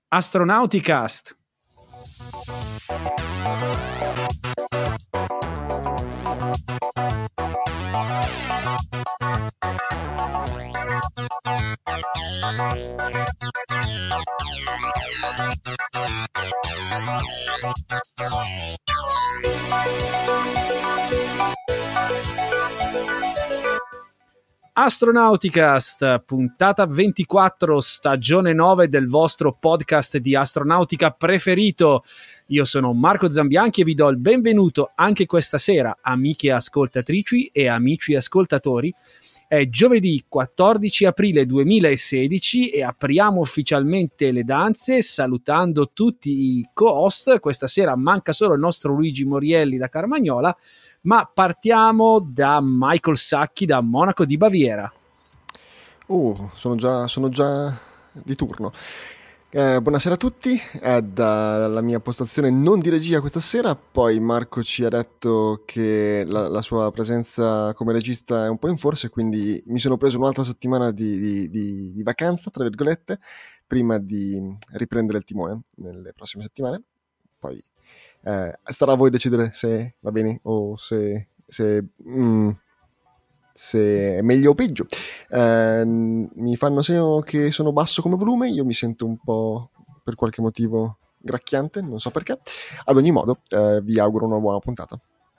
Astronauticast. Astronauticast, puntata 24, stagione 9 del vostro podcast di astronautica preferito. Io sono Marco Zambianchi e vi do il benvenuto anche questa sera, amiche ascoltatrici e amici ascoltatori. È giovedì 14 aprile 2016 e apriamo ufficialmente le danze salutando tutti i co-host. Questa sera manca solo il nostro Luigi Morielli da Carmagnola, ma partiamo da Michael Sacchi da Monaco di Baviera. Sono già di turno. Buonasera a tutti, dalla mia postazione non di regia questa sera. Poi Marco ci ha detto che la sua presenza come regista è un po' in forse, quindi mi sono preso un'altra settimana di vacanza, tra virgolette, prima di riprendere il timone nelle prossime settimane. Poi starà a voi decidere se va bene o se è meglio o peggio. Mi fanno segno che sono basso come volume, io mi sento un po' per qualche motivo gracchiante, non so perché. Ad ogni modo vi auguro una buona puntata.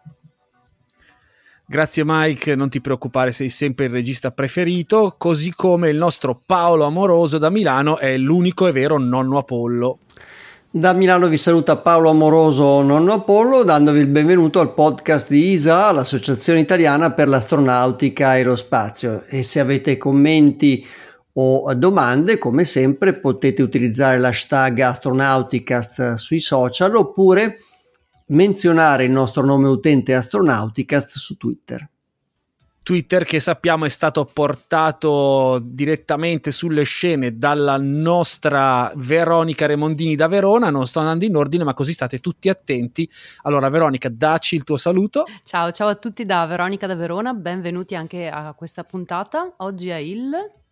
Grazie Mike, non ti preoccupare, sei sempre il regista preferito, così come il nostro Paolo Amoroso da Milano è l'unico e vero nonno Apollo. Da Milano vi saluta Paolo Amoroso, nonno Apollo, dandovi il benvenuto al podcast di ISA, l'Associazione Italiana per l'Astronautica Aerospazio. E se avete commenti o domande, come sempre, potete utilizzare l'hashtag Astronauticast sui social oppure menzionare il nostro nome utente Astronauticast su Twitter. Twitter che sappiamo è stato portato direttamente sulle scene dalla nostra Veronica Remondini da Verona. Non sto andando in ordine, ma così state tutti attenti. Allora Veronica, dacci il tuo saluto. Ciao a tutti da Veronica da Verona, benvenuti anche a questa puntata. Oggi è il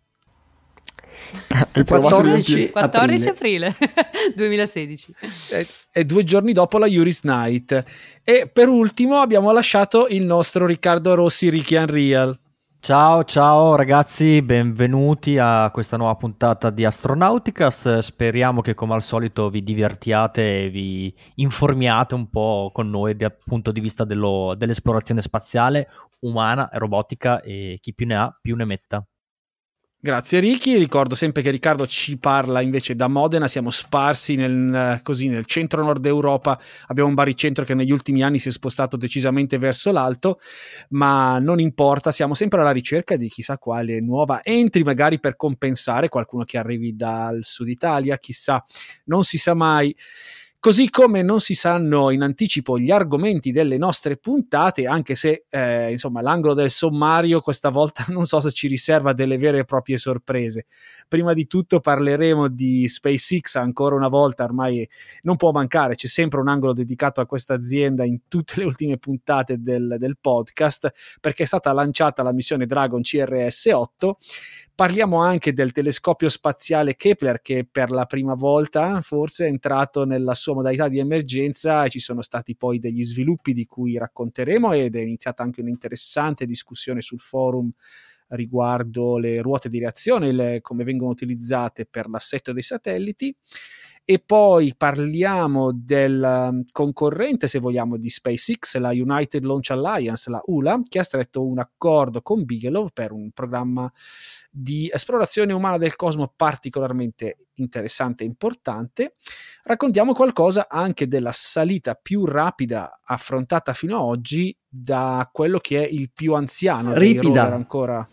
14 aprile 2016. È 2 giorni dopo la Juris Night. E per ultimo abbiamo lasciato il nostro Riccardo Rossi, Ricky Unreal. Ciao ragazzi, benvenuti a questa nuova puntata di Astronauticast. Speriamo che come al solito vi divertiate e vi informiate un po' con noi dal punto di vista dell'esplorazione spaziale, umana, robotica e chi più ne ha più ne metta. Grazie Ricky, ricordo sempre che Riccardo ci parla invece da Modena, siamo sparsi nel centro-nord Europa, abbiamo un baricentro che negli ultimi anni si è spostato decisamente verso l'alto, ma non importa, siamo sempre alla ricerca di chissà quale nuova entry, magari per compensare qualcuno che arrivi dal sud Italia, chissà, non si sa mai. Così come non si sanno in anticipo gli argomenti delle nostre puntate, anche se insomma l'angolo del sommario questa volta non so se ci riserva delle vere e proprie sorprese. Prima di tutto parleremo di SpaceX, ancora una volta ormai non può mancare, c'è sempre un angolo dedicato a questa azienda in tutte le ultime puntate del podcast, perché è stata lanciata la missione Dragon CRS-8. Parliamo anche del telescopio spaziale Kepler che per la prima volta forse è entrato nella sua modalità di emergenza e ci sono stati poi degli sviluppi di cui racconteremo ed è iniziata anche un'interessante discussione sul forum riguardo le ruote di reazione, come vengono utilizzate per l'assetto dei satelliti. E poi parliamo del concorrente, se vogliamo, di SpaceX, la United Launch Alliance, la ULA, che ha stretto un accordo con Bigelow per un programma di esplorazione umana del cosmo particolarmente interessante e importante. Raccontiamo qualcosa anche della salita più rapida affrontata fino ad oggi da quello che è il più anziano dei rover ancora.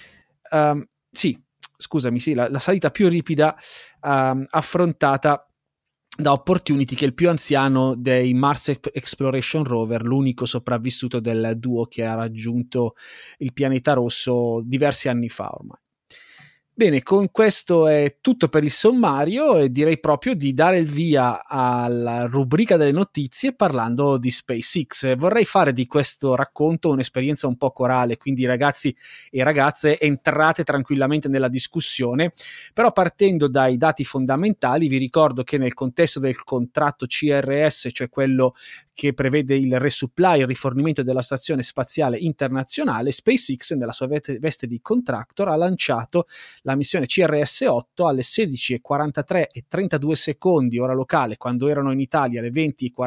La salita più ripida affrontata da Opportunity, che è il più anziano dei Mars Exploration Rover, l'unico sopravvissuto del duo che ha raggiunto il pianeta rosso diversi anni fa ormai. Bene, con questo è tutto per il sommario e direi proprio di dare il via alla rubrica delle notizie parlando di SpaceX. Vorrei fare di questo racconto un'esperienza un po' corale, quindi ragazzi e ragazze entrate tranquillamente nella discussione, però partendo dai dati fondamentali vi ricordo che nel contesto del contratto CRS, cioè quello che prevede il resupply, il rifornimento della stazione spaziale internazionale, SpaceX nella sua veste di contractor ha lanciato la missione CRS-8 alle 16:43 e 32 secondi ora locale, quando erano in Italia le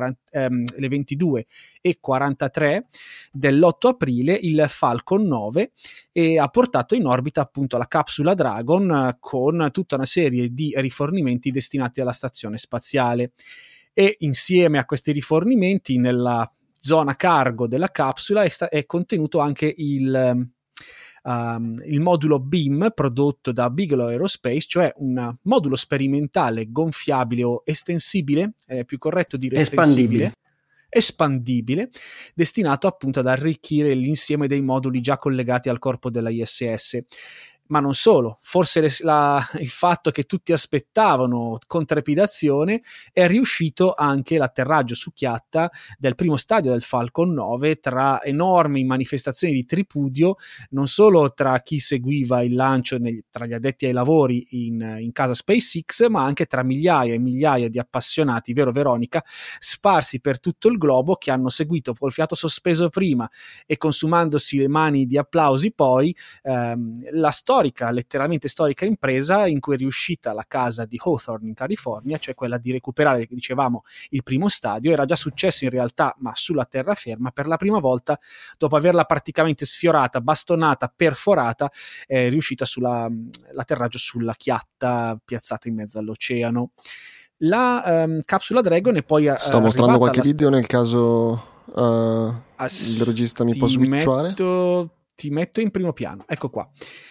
22:43 dell'8 aprile, il Falcon 9, e ha portato in orbita appunto la capsula Dragon con tutta una serie di rifornimenti destinati alla stazione spaziale. E insieme a questi rifornimenti nella zona cargo della capsula è contenuto anche il modulo BEAM prodotto da Bigelow Aerospace, cioè un modulo sperimentale gonfiabile o estensibile, è più corretto dire espandibile, destinato appunto ad arricchire l'insieme dei moduli già collegati al corpo della ISS. Ma non solo, forse il fatto che tutti aspettavano con trepidazione è riuscito anche l'atterraggio su chiatta del primo stadio del Falcon 9 tra enormi manifestazioni di tripudio, non solo tra chi seguiva il lancio tra gli addetti ai lavori in casa SpaceX, ma anche tra migliaia e migliaia di appassionati, vero Veronica, sparsi per tutto il globo, che hanno seguito col fiato sospeso prima e consumandosi le mani di applausi poi la letteralmente storica impresa in cui è riuscita la casa di Hawthorne in California, cioè quella di recuperare, dicevamo, il primo stadio. Era già successo in realtà, ma sulla terraferma, per la prima volta dopo averla praticamente sfiorata, bastonata, perforata, è riuscita l'atterraggio sulla chiatta piazzata in mezzo all'oceano. La capsula Dragon è poi sto mostrando qualche video nel caso il regista mi può switchare. Ti metto in primo piano, ecco qua.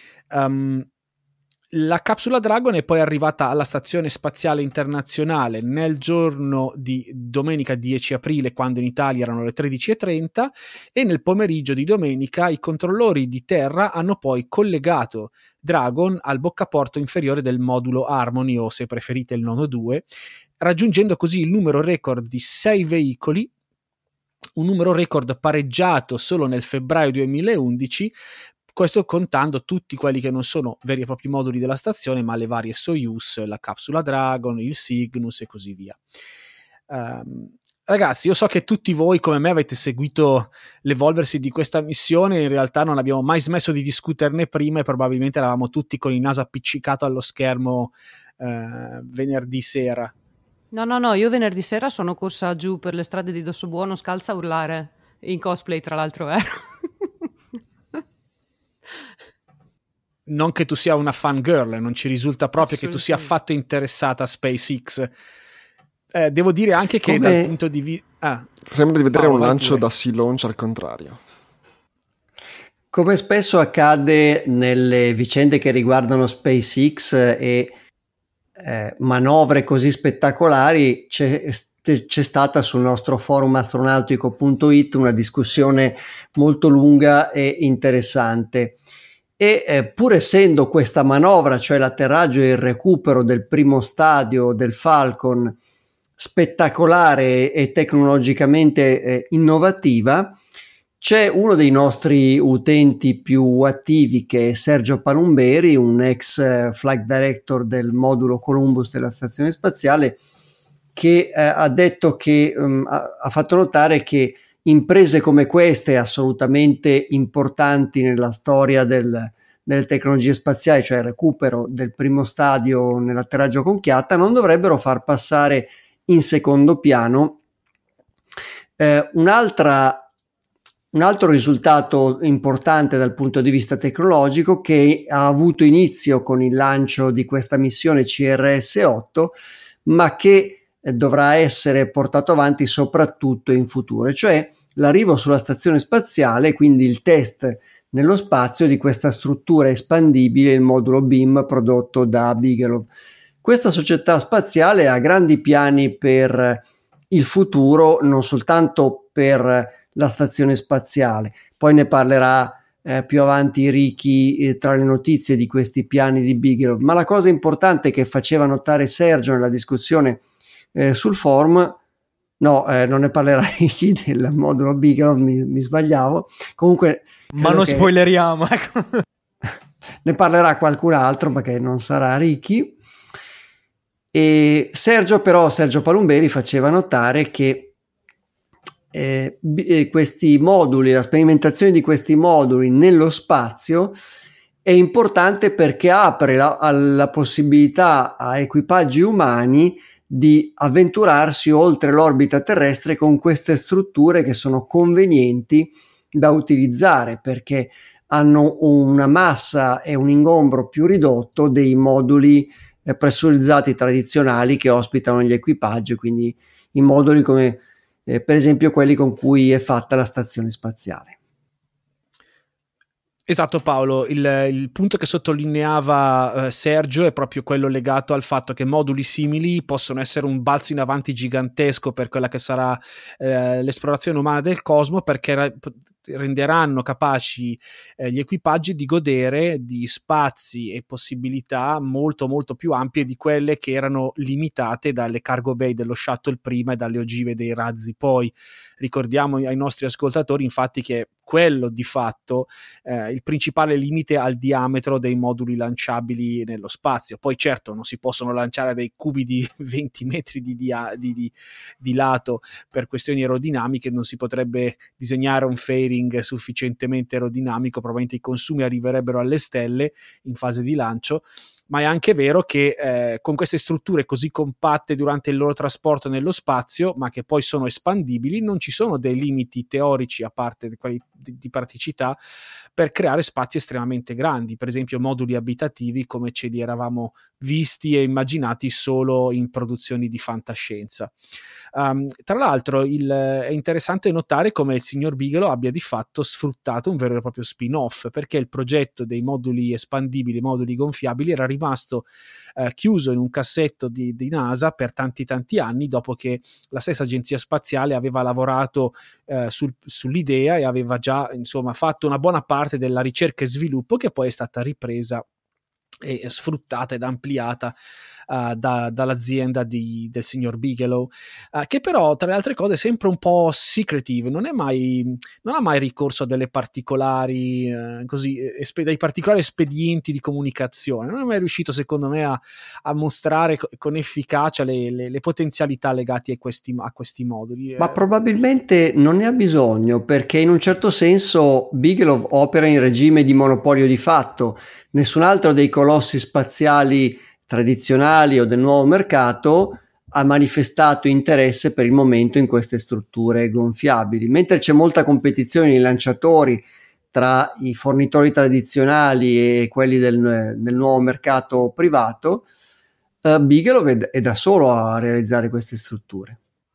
La capsula Dragon è poi arrivata alla Stazione Spaziale Internazionale nel giorno di domenica 10 aprile, quando in Italia erano le 13:30, e nel pomeriggio di domenica i controllori di terra hanno poi collegato Dragon al boccaporto inferiore del modulo Harmony, o se preferite il nono 2, raggiungendo così il numero record di 6 veicoli, un numero record pareggiato solo nel febbraio 2011, questo contando tutti quelli che non sono veri e propri moduli della stazione, ma le varie Soyuz, la capsula Dragon, il Cygnus e così via. Ragazzi, io so che tutti voi come me avete seguito l'evolversi di questa missione, in realtà non abbiamo mai smesso di discuterne prima e probabilmente eravamo tutti con il naso appiccicato allo schermo venerdì sera. No, io venerdì sera sono corsa giù per le strade di Dossobuono scalza a urlare, in cosplay tra l'altro ero. Non che tu sia una fangirl, non ci risulta proprio che tu sia affatto interessata a SpaceX. Devo dire anche che dal punto di vista... Sembra di vedere un lancio da Sea Launch al contrario. Come spesso accade nelle vicende che riguardano SpaceX e manovre così spettacolari, c'è stata sul nostro forum astronautico.it una discussione molto lunga e interessante. E pur essendo questa manovra, cioè l'atterraggio e il recupero del primo stadio del Falcon, spettacolare e tecnologicamente innovativa, c'è uno dei nostri utenti più attivi, che è Sergio Palumberi, un ex flight director del modulo Columbus della stazione spaziale, che ha detto che ha fatto notare che imprese come queste, assolutamente importanti nella storia delle tecnologie spaziali, cioè il recupero del primo stadio nell'atterraggio con chiatta, non dovrebbero far passare in secondo piano un altro risultato importante dal punto di vista tecnologico, che ha avuto inizio con il lancio di questa missione CRS-8, ma che dovrà essere portato avanti soprattutto in futuro, cioè l'arrivo sulla stazione spaziale, quindi il test nello spazio di questa struttura espandibile, il modulo BEAM prodotto da Bigelow. Questa società spaziale ha grandi piani per il futuro, non soltanto per la stazione spaziale, poi ne parlerà più avanti Ricky tra le notizie di questi piani di Bigelow. Ma la cosa importante che faceva notare Sergio nella discussione sul forum, no, non ne parlerà Ricky del modulo Bigelow, mi sbagliavo, comunque ma non spoileriamo, ecco. Ne parlerà qualcun altro perché non sarà Ricky. E Sergio Palumberi faceva notare che questi moduli, la sperimentazione di questi moduli nello spazio è importante perché apre la possibilità a equipaggi umani di avventurarsi oltre l'orbita terrestre con queste strutture che sono convenienti da utilizzare, perché hanno una massa e un ingombro più ridotto dei moduli pressurizzati tradizionali che ospitano gli equipaggi, quindi i moduli come per esempio quelli con cui è fatta la stazione spaziale. Esatto Paolo, il punto che sottolineava Sergio è proprio quello legato al fatto che moduli simili possono essere un balzo in avanti gigantesco per quella che sarà l'esplorazione umana del cosmo, perché renderanno capaci gli equipaggi di godere di spazi e possibilità molto molto più ampie di quelle che erano limitate dalle cargo bay dello shuttle prima e dalle ogive dei razzi poi. Ricordiamo ai nostri ascoltatori infatti che quello di fatto il principale limite al diametro dei moduli lanciabili nello spazio. Poi certo non si possono lanciare dei cubi di 20 metri di lato per questioni aerodinamiche, non si potrebbe disegnare un fairing sufficientemente aerodinamico, probabilmente i consumi arriverebbero alle stelle in fase di lancio. Ma è anche vero che con queste strutture così compatte durante il loro trasporto nello spazio, ma che poi sono espandibili, non ci sono dei limiti teorici, a parte quelli di praticità, per creare spazi estremamente grandi, per esempio moduli abitativi come ce li eravamo visti e immaginati solo in produzioni di fantascienza. Tra l'altro è interessante notare come il signor Bigelow abbia di fatto sfruttato un vero e proprio spin-off, perché il progetto dei moduli espandibili, moduli gonfiabili, era rimasto chiuso in un cassetto di NASA per tanti anni, dopo che la stessa agenzia spaziale aveva lavorato sull'idea e aveva già insomma fatto una buona parte della ricerca e sviluppo, che poi è stata ripresa e sfruttata ed ampliata dall'azienda del signor Bigelow, che però tra le altre cose è sempre un po' secretive, non ha mai ricorso a delle particolari dei particolari espedienti di comunicazione, non è mai riuscito secondo me a mostrare con efficacia le potenzialità legate a questi moduli. Ma probabilmente non ne ha bisogno, perché in un certo senso Bigelow opera in regime di monopolio di fatto. Nessun altro dei colossi spaziali tradizionali o del nuovo mercato ha manifestato interesse per il momento in queste strutture gonfiabili, mentre c'è molta competizione nei lanciatori tra i fornitori tradizionali e quelli del nuovo mercato privato. Bigelow è da solo a realizzare queste strutture.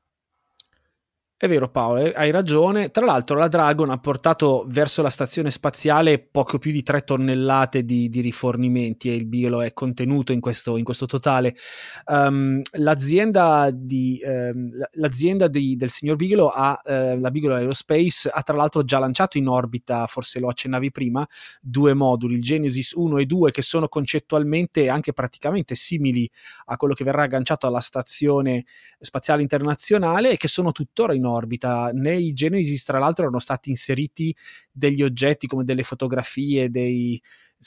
È vero Paolo, hai ragione. Tra l'altro la Dragon ha portato verso la stazione spaziale poco più di 3 tonnellate di rifornimenti, e il Bigelow è contenuto in questo totale. L'azienda del signor Bigelow, la Bigelow Aerospace, ha tra l'altro già lanciato in orbita, forse lo accennavi prima, 2 moduli, il Genesis 1 e 2, che sono concettualmente e anche praticamente simili a quello che verrà agganciato alla stazione spaziale internazionale e che sono tuttora in orbita. Nei Genesis tra l'altro erano stati inseriti degli oggetti come delle fotografie, delle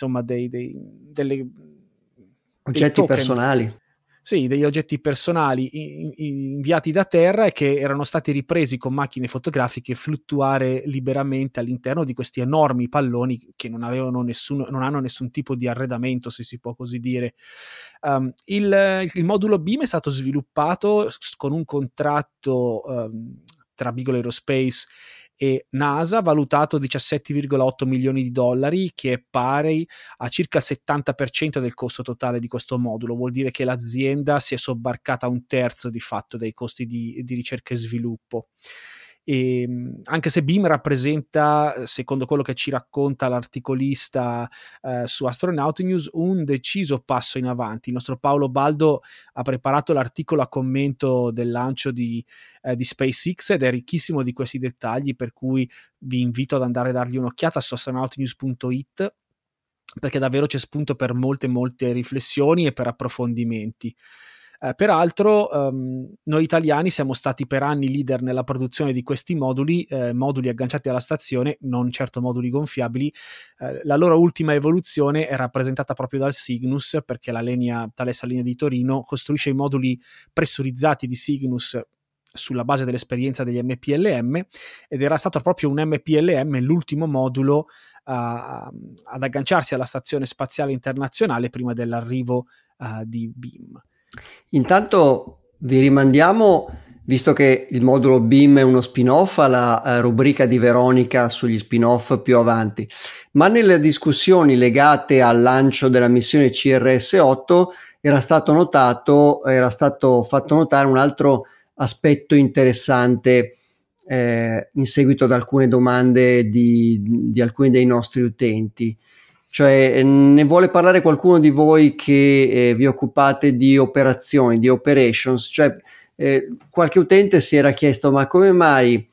oggetti personali. Sì, degli oggetti personali inviati da terra e che erano stati ripresi con macchine fotografiche fluttuare liberamente all'interno di questi enormi palloni che non hanno nessun tipo di arredamento, se si può così dire. Il modulo Beam è stato sviluppato con un contratto tra Bigelow Aerospace e NASA, valutato 17,8 milioni di dollari, che è pari a circa il 70% del costo totale di questo modulo. Vuol dire che l'azienda si è sobbarcata un terzo di fatto dei costi di ricerca e sviluppo. E anche se Beam rappresenta, secondo quello che ci racconta l'articolista su Astronaut News, un deciso passo in avanti. Il nostro Paolo Baldo ha preparato l'articolo a commento del lancio di SpaceX ed è ricchissimo di questi dettagli, per cui vi invito ad andare a dargli un'occhiata su astronautnews.it, perché davvero c'è spunto per molte riflessioni e per approfondimenti. Peraltro noi italiani siamo stati per anni leader nella produzione di questi moduli agganciati alla stazione, non certo moduli gonfiabili. La loro ultima evoluzione è rappresentata proprio dal Cygnus, perché la Thales Alenia di Torino costruisce i moduli pressurizzati di Cygnus sulla base dell'esperienza degli MPLM, ed era stato proprio un MPLM l'ultimo modulo ad agganciarsi alla Stazione Spaziale Internazionale prima dell'arrivo di Beam. Intanto vi rimandiamo, visto che il modulo Beam è uno spin-off, alla rubrica di Veronica sugli spin-off più avanti, ma nelle discussioni legate al lancio della missione CRS-8 era stato fatto notare un altro aspetto interessante in seguito ad alcune domande di alcuni dei nostri utenti. Cioè, ne vuole parlare qualcuno di voi che vi occupate di operazioni, di operations? Cioè, qualche utente si era chiesto: ma come mai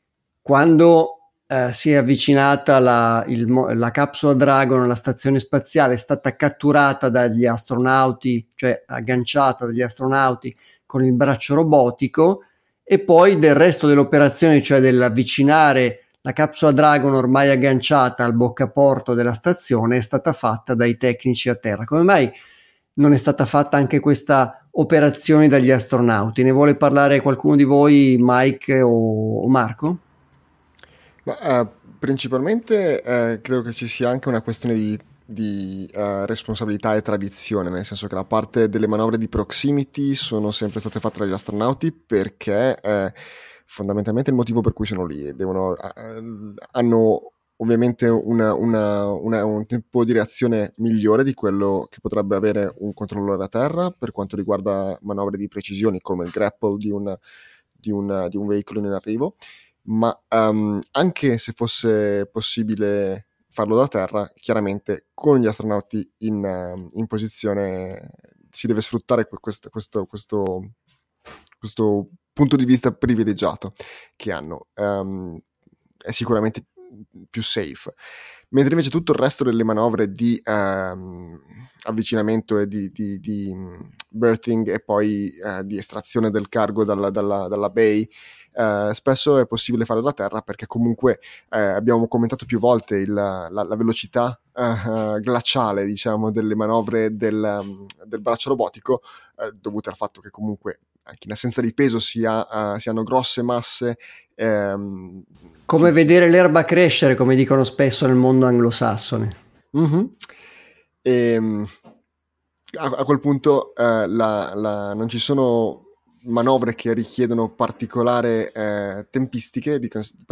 quando si è avvicinata la capsula Dragon alla stazione spaziale, è stata catturata dagli astronauti, cioè agganciata dagli astronauti con il braccio robotico, e poi del resto dell'operazione, cioè dell'avvicinare la capsula Dragon ormai agganciata al boccaporto della stazione, è stata fatta dai tecnici a terra? Come mai non è stata fatta anche questa operazione dagli astronauti? Ne vuole parlare qualcuno di voi, Mike o Marco? Principalmente credo che ci sia anche una questione di responsabilità e tradizione, nel senso che la parte delle manovre di proximity sono sempre state fatte dagli astronauti, perché fondamentalmente il motivo per cui sono lì hanno ovviamente un tempo di reazione migliore di quello che potrebbe avere un controllore a terra per quanto riguarda manovre di precisione come il grapple di un veicolo in arrivo, ma anche se fosse possibile farlo da terra, chiaramente con gli astronauti in posizione si deve sfruttare questo punto di vista privilegiato che hanno. È sicuramente più safe, mentre invece tutto il resto delle manovre di avvicinamento e di berthing e poi di estrazione del cargo dalla bay spesso è possibile farlo da terra, perché comunque abbiamo commentato più volte la velocità glaciale, diciamo, delle manovre del braccio robotico, dovute al fatto che comunque anche in assenza di peso si hanno grosse masse. Come vedere l'erba crescere, come dicono spesso nel mondo anglosassone. Mm-hmm. A quel punto non ci sono manovre che richiedono particolari tempistiche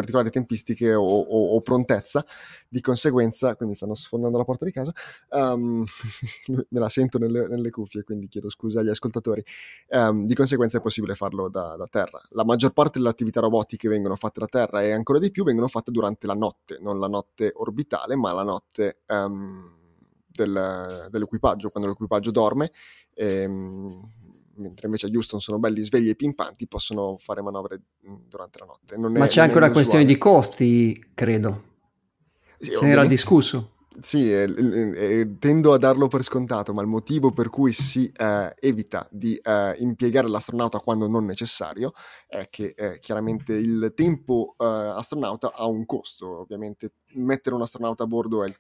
o prontezza. Di conseguenza, quindi stanno sfondando la porta di casa, me la sento nelle cuffie, quindi chiedo scusa agli ascoltatori. Di conseguenza è possibile farlo da terra. La maggior parte delle attività robotiche vengono fatte da terra, e ancora di più vengono fatte durante la notte, non la notte orbitale, ma la notte dell'equipaggio, quando l'equipaggio dorme. Mentre invece a Houston sono belli svegli e pimpanti, possono fare manovre durante la notte. Ma c'è anche una questione di costi, credo. Sì, se ne era discusso. Sì, tendo a darlo per scontato, ma il motivo per cui si evita di impiegare l'astronauta quando non necessario è che chiaramente il tempo astronauta ha un costo. Ovviamente mettere un astronauta a bordo e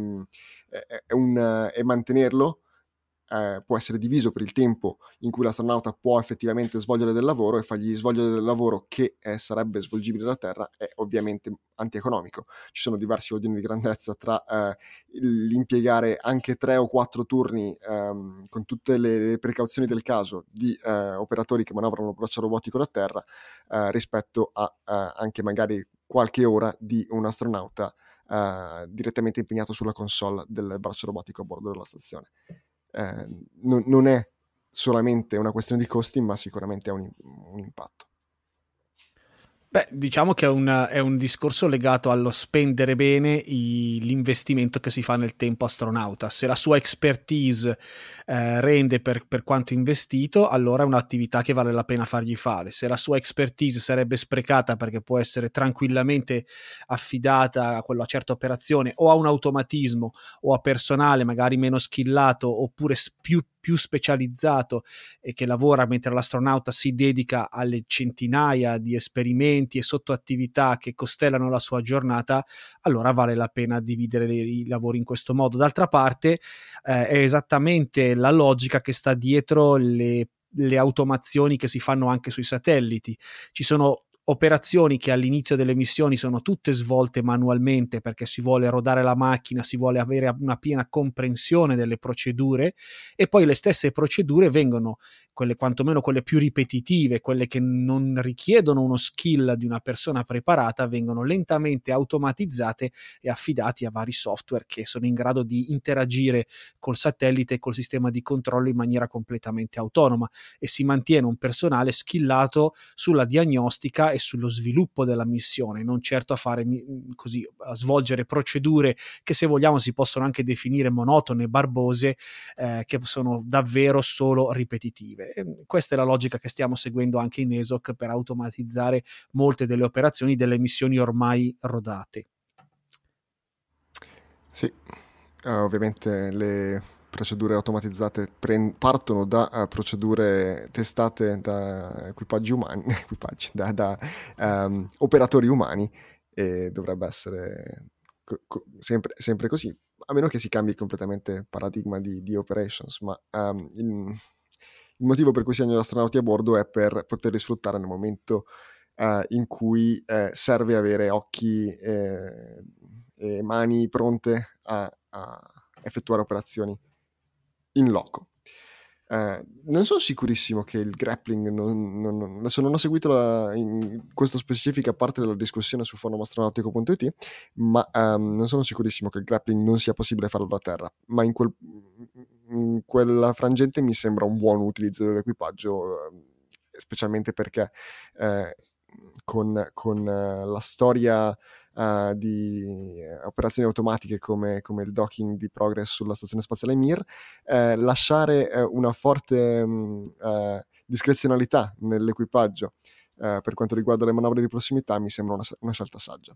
mantenerlo può essere diviso per il tempo in cui l'astronauta può effettivamente svolgere del lavoro, e fargli svolgere del lavoro che sarebbe svolgibile da terra è ovviamente antieconomico. Ci sono diversi ordini di grandezza tra l'impiegare anche 3 o 4 turni con tutte le precauzioni del caso di operatori che manovrano il braccio robotico da terra rispetto a anche magari qualche ora di un astronauta direttamente impegnato sulla console del braccio robotico a bordo della stazione. Non è solamente una questione di costi, ma sicuramente ha un impatto. Beh, diciamo che è un discorso legato allo spendere bene l'investimento che si fa nel tempo astronauta. Se la sua expertise rende per quanto investito, allora è un'attività che vale la pena fargli fare. Se la sua expertise sarebbe sprecata perché può essere tranquillamente affidata a quella certa operazione o a un automatismo o a personale magari meno skillato oppure più specializzato e che lavora mentre l'astronauta si dedica alle centinaia di esperimenti e sottoattività che costellano la sua giornata, allora vale la pena dividere i lavori in questo modo. D'altra parte è esattamente la logica che sta dietro le automazioni che si fanno anche sui satelliti. Ci sono operazioni che all'inizio delle missioni sono tutte svolte manualmente perché si vuole rodare la macchina, si vuole avere una piena comprensione delle procedure, e poi le stesse procedure vengono, quelle quantomeno quelle più ripetitive, quelle che non richiedono uno skill di una persona preparata, vengono lentamente automatizzate e affidati a vari software che sono in grado di interagire col satellite e col sistema di controllo in maniera completamente autonoma, e si mantiene un personale skillato sulla diagnostica e sullo sviluppo della missione, non certo a fare così, a svolgere procedure che, se vogliamo, si possono anche definire monotone, barbose, che sono davvero solo ripetitive. E questa è la logica che stiamo seguendo anche in ESOC per automatizzare molte delle operazioni delle missioni ormai rodate. Sì, ovviamente le procedure automatizzate partono da procedure testate da equipaggi umani, da operatori umani, e dovrebbe essere sempre così, a meno che si cambi completamente paradigma di operations, ma il motivo per cui si hanno gli astronauti a bordo è per poterli sfruttare nel momento in cui serve avere occhi e mani pronte a effettuare operazioni in loco. Non sono sicurissimo che il grappling adesso non ho seguito in questa specifica parte della discussione su forumastronautico.it, ma non sono sicurissimo che il grappling non sia possibile farlo da terra, ma in quella frangente mi sembra un buon utilizzo dell'equipaggio, specialmente perché con la storia di operazioni automatiche come il docking di Progress sulla stazione spaziale Mir, lasciare una forte discrezionalità nell'equipaggio per quanto riguarda le manovre di prossimità mi sembra una scelta saggia.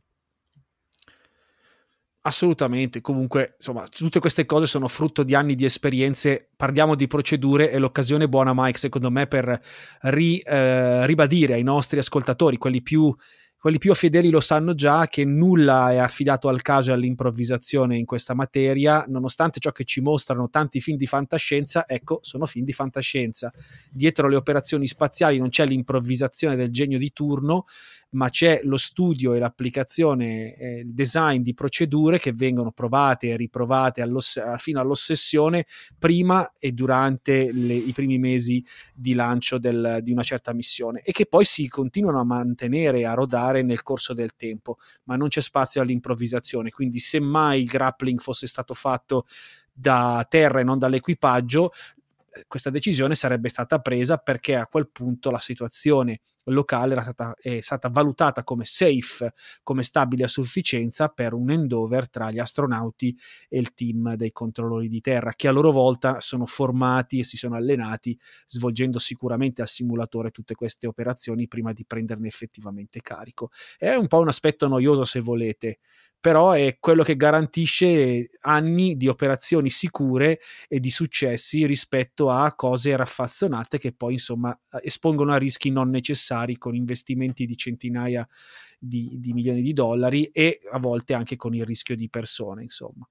Assolutamente, comunque insomma tutte queste cose sono frutto di anni di esperienze. Parliamo di procedure e l'occasione buona, Mike, secondo me, per ribadire ai nostri ascoltatori, quelli più fedeli lo sanno già, che nulla è affidato al caso e all'improvvisazione in questa materia, nonostante ciò che ci mostrano tanti film di fantascienza. Ecco, sono film di fantascienza. Dietro le operazioni spaziali non c'è l'improvvisazione del genio di turno, ma c'è lo studio e l'applicazione, il design di procedure che vengono provate e riprovate fino all'ossessione prima e durante i primi mesi di lancio di una certa missione, e che poi si continuano a mantenere, a rodare nel corso del tempo, ma non c'è spazio all'improvvisazione. Quindi semmai il grappling fosse stato fatto da terra e non dall'equipaggio, questa decisione sarebbe stata presa perché a quel punto la situazione locale è stata valutata come safe, come stabile a sufficienza per un handover tra gli astronauti e il team dei controllori di terra, che a loro volta sono formati e si sono allenati svolgendo sicuramente al simulatore tutte queste operazioni prima di prenderne effettivamente carico. È un po' un aspetto noioso, se volete, però è quello che garantisce anni di operazioni sicure e di successi rispetto a cose raffazzonate che poi insomma espongono a rischi non necessari, con investimenti di centinaia di milioni di dollari e a volte anche con il rischio di persone, insomma.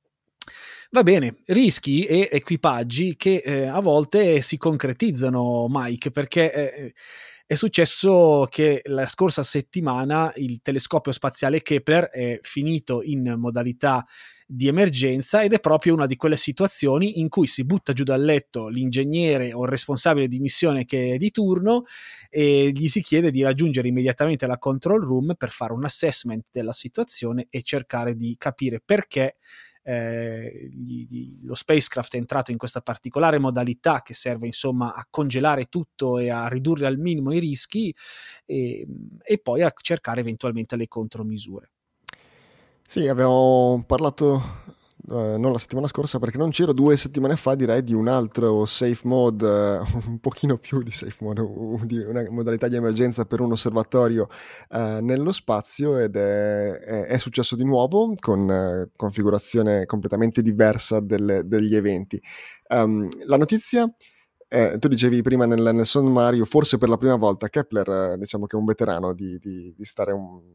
Va bene, rischi e equipaggi che a volte si concretizzano, Mike, perché è successo che la scorsa settimana il telescopio spaziale Kepler è finito in modalità di emergenza, ed è proprio una di quelle situazioni in cui si butta giù dal letto l'ingegnere o il responsabile di missione che è di turno e gli si chiede di raggiungere immediatamente la control room per fare un assessment della situazione e cercare di capire perché lo spacecraft è entrato in questa particolare modalità che serve insomma a congelare tutto e a ridurre al minimo i rischi e poi a cercare eventualmente le contromisure. Sì, abbiamo parlato non la settimana scorsa perché non c'ero, 2 settimane fa direi di un altro safe mode, un pochino più di safe mode, di una modalità di emergenza per un osservatorio nello spazio, ed è successo di nuovo con configurazione completamente diversa degli eventi. La notizia, tu dicevi prima nel sommario, forse per la prima volta Kepler, diciamo che è un veterano di stare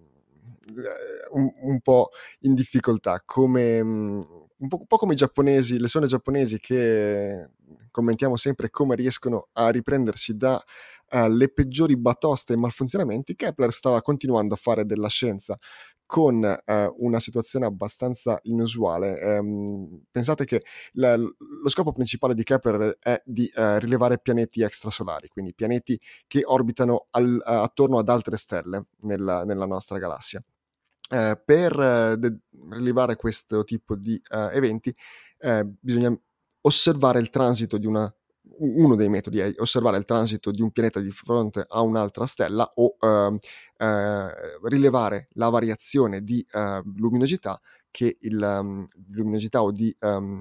un po' in difficoltà, come un po' come i giapponesi, le sonde giapponesi che commentiamo sempre come riescono a riprendersi da le peggiori batoste e malfunzionamenti. Kepler stava continuando a fare della scienza con una situazione abbastanza inusuale. Pensate che lo scopo principale di Kepler è di rilevare pianeti extrasolari, quindi pianeti che orbitano attorno ad altre stelle nella nostra galassia. Per rilevare questo tipo di eventi bisogna osservare il transito di uno dei metodi è osservare il transito di un pianeta di fronte a un'altra stella o rilevare la variazione di luminosità che luminosità o di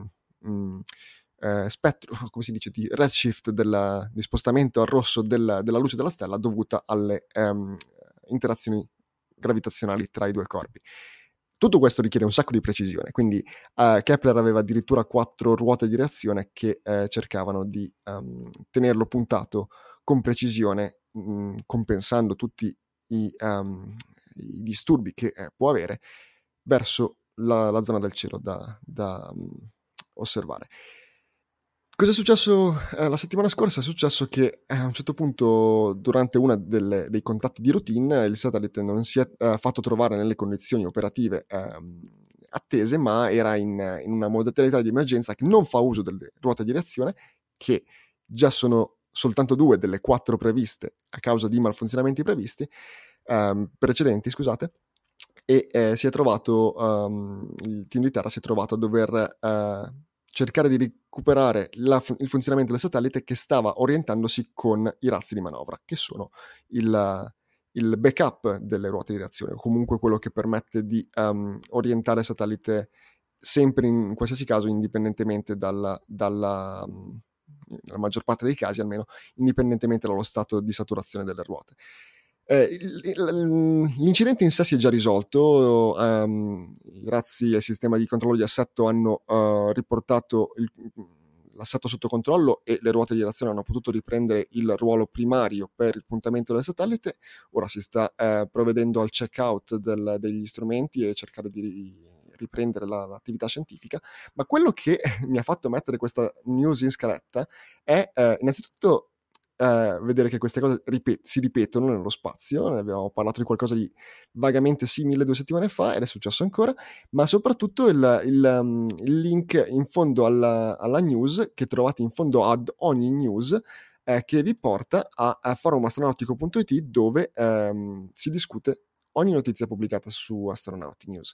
spettro, come si dice, di redshift, di spostamento al rosso della luce della stella dovuta alle interazioni gravitazionali tra i due corpi. Tutto questo richiede un sacco di precisione, quindi Kepler aveva addirittura 4 ruote di reazione che cercavano di tenerlo puntato con precisione, compensando tutti i disturbi che può avere verso la zona del cielo da osservare. Cosa è successo la settimana scorsa? È successo che a un certo punto, durante uno dei contatti di routine, il satellite non si è fatto trovare nelle condizioni operative attese, ma era in una modalità di emergenza che non fa uso delle ruote di reazione, che già sono soltanto 2 delle 4 previste a causa di malfunzionamenti precedenti, scusate. E si è trovato, il team di terra si è trovato a dover cercare di recuperare il funzionamento del satellite, che stava orientandosi con i razzi di manovra, che sono il backup delle ruote di reazione, o comunque quello che permette di orientare il satellite sempre, in qualsiasi caso, indipendentemente nella maggior parte dei casi almeno, indipendentemente dallo stato di saturazione delle ruote. L'incidente in sé si è già risolto. I razzi e il sistema di controllo di assetto hanno riportato l'assetto sotto controllo e le ruote di reazione hanno potuto riprendere il ruolo primario per il puntamento del satellite. Ora si sta provvedendo al check-out degli strumenti e cercare di riprendere l'attività scientifica, ma quello che mi ha fatto mettere questa news in scaletta è innanzitutto vedere che queste cose si ripetono nello spazio. Ne abbiamo parlato di qualcosa di vagamente simile 2 settimane fa ed è successo ancora, ma soprattutto il link in fondo alla news, che trovate in fondo ad ogni news, che vi porta a forumastronautico.it, dove si discute ogni notizia pubblicata su Astronauti News.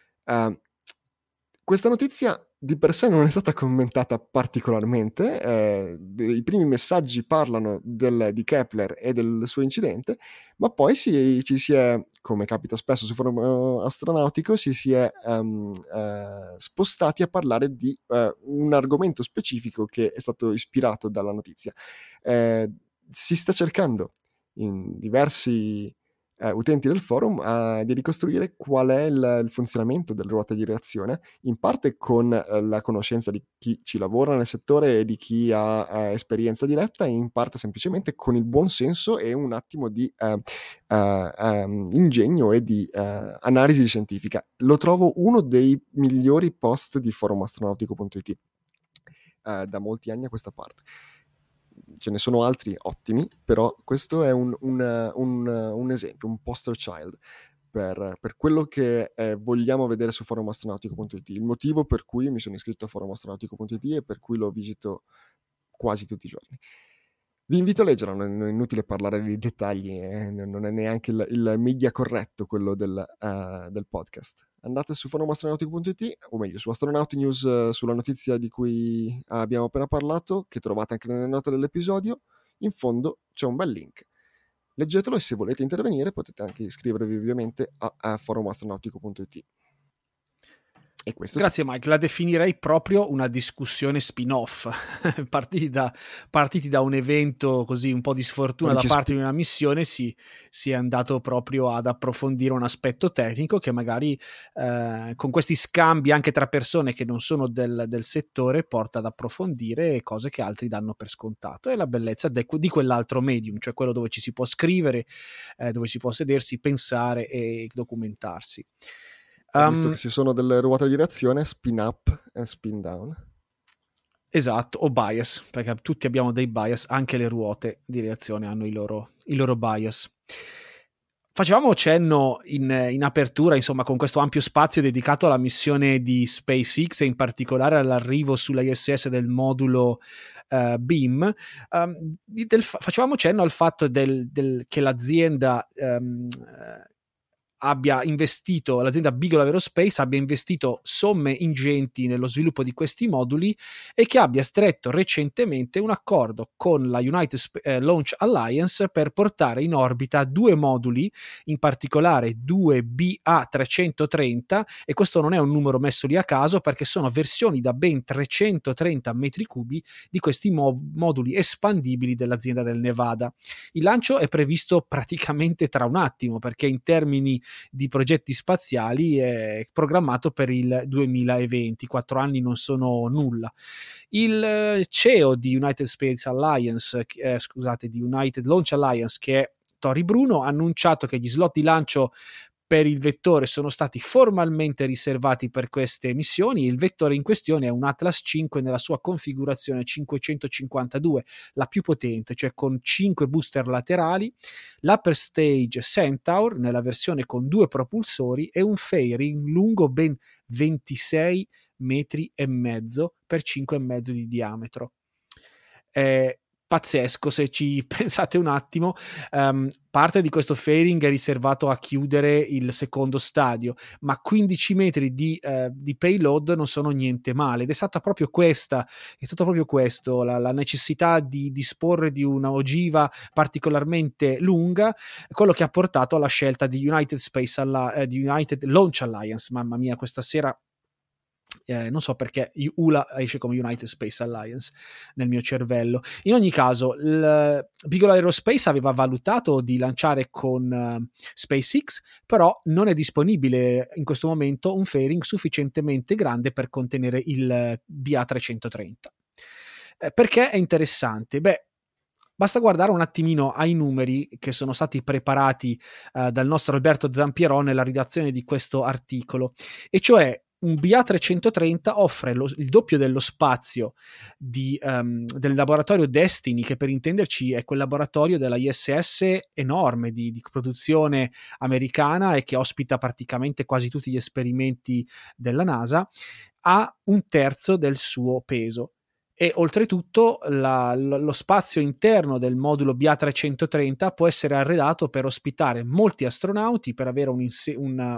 Questa notizia di per sé non è stata commentata particolarmente, i primi messaggi parlano di Kepler e del suo incidente, ma poi ci si è, come capita spesso su forum astronautico, si è spostati a parlare di un argomento specifico che è stato ispirato dalla notizia. Si sta cercando in diversi utenti del forum di ricostruire qual è il funzionamento delle ruote di reazione, in parte con la conoscenza di chi ci lavora nel settore e di chi ha esperienza diretta, e in parte semplicemente con il buon senso e un attimo di ingegno e di analisi scientifica. Lo trovo uno dei migliori post di forumastronautico.it da molti anni a questa parte. Ce ne sono altri ottimi, però questo è un esempio, un poster child per quello che vogliamo vedere su forumastronautico.it, il motivo per cui mi sono iscritto a forumastronautico.it e per cui lo visito quasi tutti i giorni. Vi invito a leggerlo, non è inutile parlare di dettagli, non è neanche il media corretto quello del podcast. andate su forumastronautico.it, o meglio su Astronauti News, sulla notizia di cui abbiamo appena parlato, che trovate anche nelle note dell'episodio. In fondo c'è un bel link. Leggetelo, e se volete intervenire potete anche iscrivervi ovviamente a forumastronautico.it. E questo Grazie Mike, la definirei proprio una discussione spin-off. partiti da un evento così un po' di sfortuna da parte di una missione, si è andato proprio ad approfondire un aspetto tecnico che magari con questi scambi anche tra persone che non sono del settore porta ad approfondire cose che altri danno per scontato. È la bellezza di quell'altro medium, cioè quello dove ci si può scrivere, dove si può sedersi, pensare e documentarsi. Visto che ci sono delle ruote di reazione, spin up e spin down. Esatto, o bias, perché tutti abbiamo dei bias, anche le ruote di reazione hanno i loro bias. Facevamo cenno in apertura, insomma, con questo ampio spazio dedicato alla missione di SpaceX e in particolare all'arrivo sulla ISS del modulo Beam. Facevamo cenno al fatto che l'azienda l'azienda Beagle Aerospace abbia investito somme ingenti nello sviluppo di questi moduli e che abbia stretto recentemente un accordo con la United Launch Alliance per portare in orbita 2 moduli, in particolare 2 BA330, e questo non è un numero messo lì a caso perché sono versioni da ben 330 metri cubi di questi moduli espandibili dell'azienda del Nevada. Il lancio è previsto praticamente tra un attimo, perché in termini di progetti spaziali è programmato per il 2020. 4 anni non sono nulla. Il CEO di United Space Alliance, di United Launch Alliance, che è Tory Bruno, ha annunciato che gli slot di lancio per il vettore sono stati formalmente riservati per queste missioni. Il vettore in questione è un Atlas 5 nella sua configurazione 552, la più potente, cioè con 5 booster laterali, l'Upper Stage Centaur nella versione con 2 propulsori e un fairing lungo ben 26 metri e mezzo per 5,5 di diametro. Pazzesco, se ci pensate un attimo. Parte di questo fairing è riservato a chiudere il secondo stadio, ma 15 metri di payload non sono niente male, ed è stato proprio questo la necessità di disporre di una ogiva particolarmente lunga, quello che ha portato alla scelta di United Launch Alliance. Mamma mia, questa sera non so perché ULA esce come United Space Alliance nel mio cervello. In ogni caso, Beagle Aerospace aveva valutato di lanciare con SpaceX, però non è disponibile in questo momento un fairing sufficientemente grande per contenere il BA330. Perché è interessante? Basta guardare un attimino ai numeri che sono stati preparati dal nostro Alberto Zampierò nella redazione di questo articolo, e cioè un BA330 offre il doppio dello spazio del laboratorio Destiny, che per intenderci è quel laboratorio della ISS enorme di produzione americana e che ospita praticamente quasi tutti gli esperimenti della NASA, a 1/3 del suo peso. E oltretutto lo spazio interno del modulo BA330 può essere arredato per ospitare molti astronauti, per avere un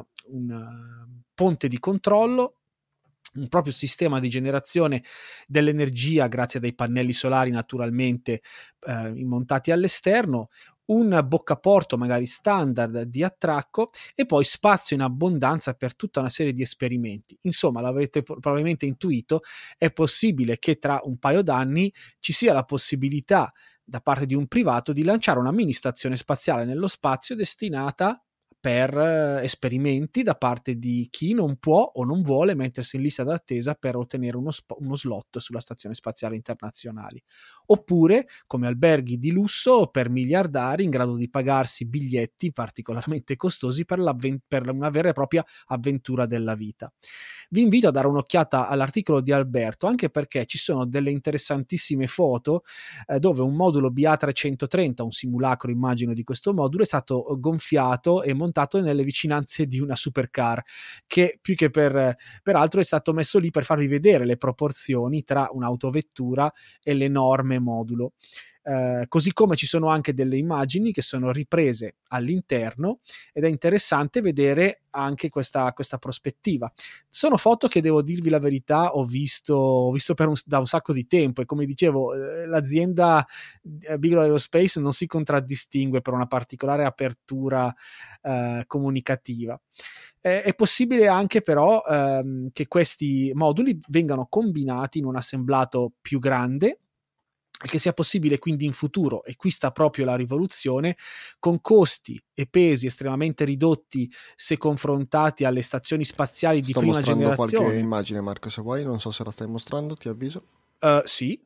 ponte di controllo, un proprio sistema di generazione dell'energia grazie a dei pannelli solari naturalmente montati all'esterno, un boccaporto magari standard di attracco e poi spazio in abbondanza per tutta una serie di esperimenti. Insomma, l'avete probabilmente intuito, è possibile che tra un paio d'anni ci sia la possibilità da parte di un privato di lanciare una mini stazione spaziale nello spazio destinata per esperimenti da parte di chi non può o non vuole mettersi in lista d'attesa per ottenere uno slot sulla Stazione Spaziale Internazionale, oppure come alberghi di lusso per miliardari in grado di pagarsi biglietti particolarmente costosi per una vera e propria avventura della vita. Vi invito a dare un'occhiata all'articolo di Alberto, anche perché ci sono delle interessantissime foto dove un modulo BA330, un simulacro immagino di questo modulo, è stato gonfiato e montato nelle vicinanze di una supercar, che più che peraltro è stato messo lì per farvi vedere le proporzioni tra un'autovettura e l'enorme modulo. così come ci sono anche delle immagini che sono riprese all'interno, ed è interessante vedere anche questa prospettiva. Sono foto che, devo dirvi la verità, ho visto da un sacco di tempo, e come dicevo, l'azienda Bigelow Aerospace non si contraddistingue per una particolare apertura comunicativa. È possibile anche però che questi moduli vengano combinati in un assemblato più grande, e che sia possibile quindi in futuro, e qui sta proprio la rivoluzione, con costi e pesi estremamente ridotti se confrontati alle stazioni spaziali di prima generazione. Sto mostrando qualche immagine, Marco, se vuoi, non so se la stai mostrando, ti avviso. Sì.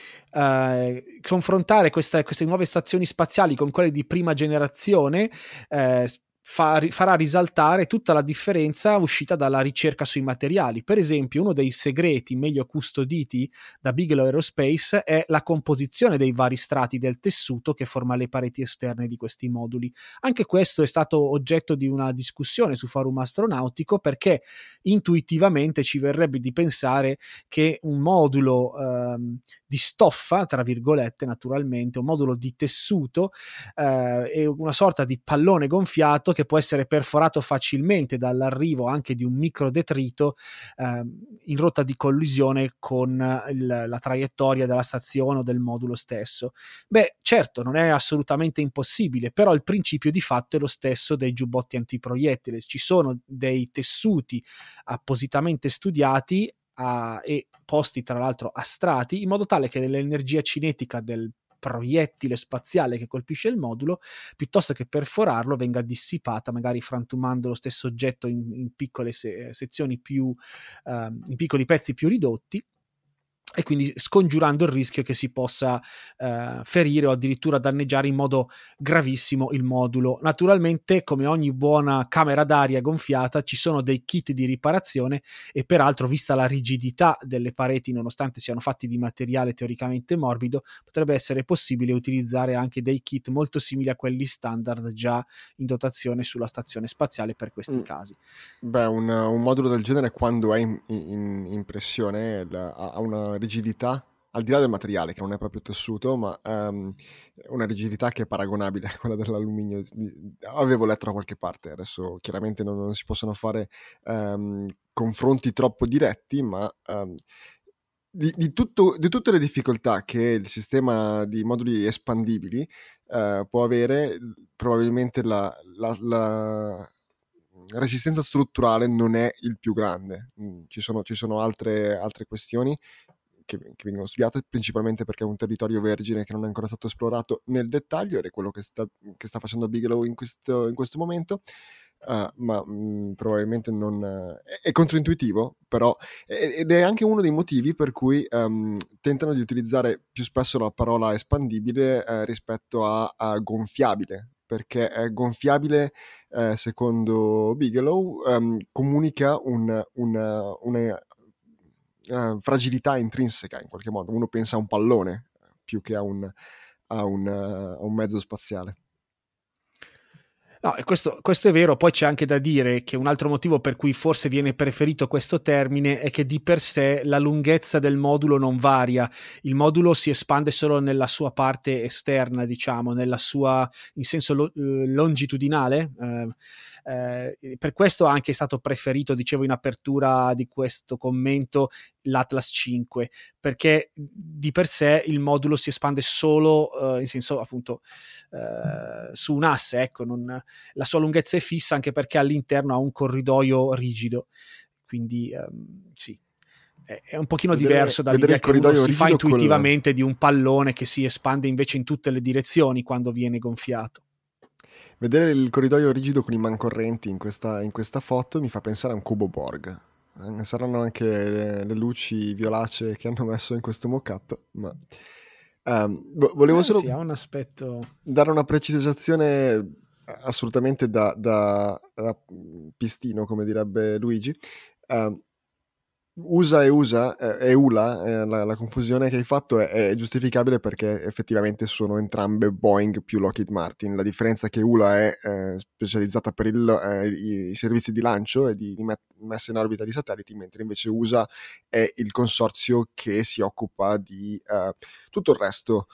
Confrontare queste nuove stazioni spaziali con quelle di prima generazione farà risaltare tutta la differenza uscita dalla ricerca sui materiali. Per esempio, uno dei segreti meglio custoditi da Bigelow Aerospace è la composizione dei vari strati del tessuto che forma le pareti esterne di questi moduli. Anche questo è stato oggetto di una discussione su Forum Astronautico, perché intuitivamente ci verrebbe di pensare che un modulo di stoffa, tra virgolette, naturalmente, un modulo di tessuto è una sorta di pallone gonfiato che può essere perforato facilmente dall'arrivo anche di un microdetrito in rotta di collisione con la traiettoria della stazione o del modulo stesso. Beh, certo, non è assolutamente impossibile, però il principio di fatto è lo stesso dei giubbotti antiproiettile. Ci sono dei tessuti appositamente studiati e posti tra l'altro a strati, in modo tale che l'energia cinetica del proiettile spaziale che colpisce il modulo, piuttosto che perforarlo, venga dissipata, magari frantumando lo stesso oggetto in piccole sezioni in piccoli pezzi più ridotti, e quindi scongiurando il rischio che si possa ferire o addirittura danneggiare in modo gravissimo il modulo. Naturalmente, come ogni buona camera d'aria gonfiata, ci sono dei kit di riparazione, e peraltro, vista la rigidità delle pareti, nonostante siano fatti di materiale teoricamente morbido, potrebbe essere possibile utilizzare anche dei kit molto simili a quelli standard già in dotazione sulla stazione spaziale per questi casi. Beh, un modulo del genere, quando è in pressione, ha una rigidità, al di là del materiale, che non è proprio tessuto, ma una rigidità che è paragonabile a quella dell'alluminio. Avevo letto da qualche parte, adesso chiaramente non si possono fare confronti troppo diretti, ma di tutte le difficoltà che il sistema di moduli espandibili può avere, probabilmente la resistenza strutturale non è il più grande. Ci sono altre questioni che vengono studiate, principalmente perché è un territorio vergine che non è ancora stato esplorato nel dettaglio, ed è quello che sta facendo Bigelow in questo momento. Ma probabilmente non è controintuitivo, però, ed è anche uno dei motivi per cui tentano di utilizzare più spesso la parola espandibile rispetto a gonfiabile, perché gonfiabile, secondo Bigelow, comunica una fragilità intrinseca, in qualche modo. Uno pensa a un pallone più che a un mezzo spaziale. No, e questo è vero. Poi c'è anche da dire che un altro motivo per cui forse viene preferito questo termine è che di per sé la lunghezza del modulo non varia. Il modulo si espande solo nella sua parte esterna, diciamo, nella sua, in senso longitudinale. Per questo anche è stato preferito, dicevo in apertura di questo commento, l'Atlas 5, perché di per sé il modulo si espande solo in senso appunto su un asse, ecco, la sua lunghezza è fissa, anche perché all'interno ha un corridoio rigido, quindi sì, è un pochino diverso dall'idea che uno si fa intuitivamente di un pallone che si espande invece in tutte le direzioni quando viene gonfiato. Vedere il corridoio rigido con i mancorrenti in questa foto mi fa pensare a un cubo Borg. Saranno anche le luci violacee che hanno messo in questo mock-up, ma volevo solo ha un aspetto, dare una precisazione assolutamente da pistino, come direbbe Luigi. USA e ULA, la confusione che hai fatto è giustificabile perché effettivamente sono entrambe Boeing più Lockheed Martin. La differenza è che ULA è specializzata per i servizi di lancio e di messa in orbita di satelliti, mentre invece USA è il consorzio che si occupa di tutto il resto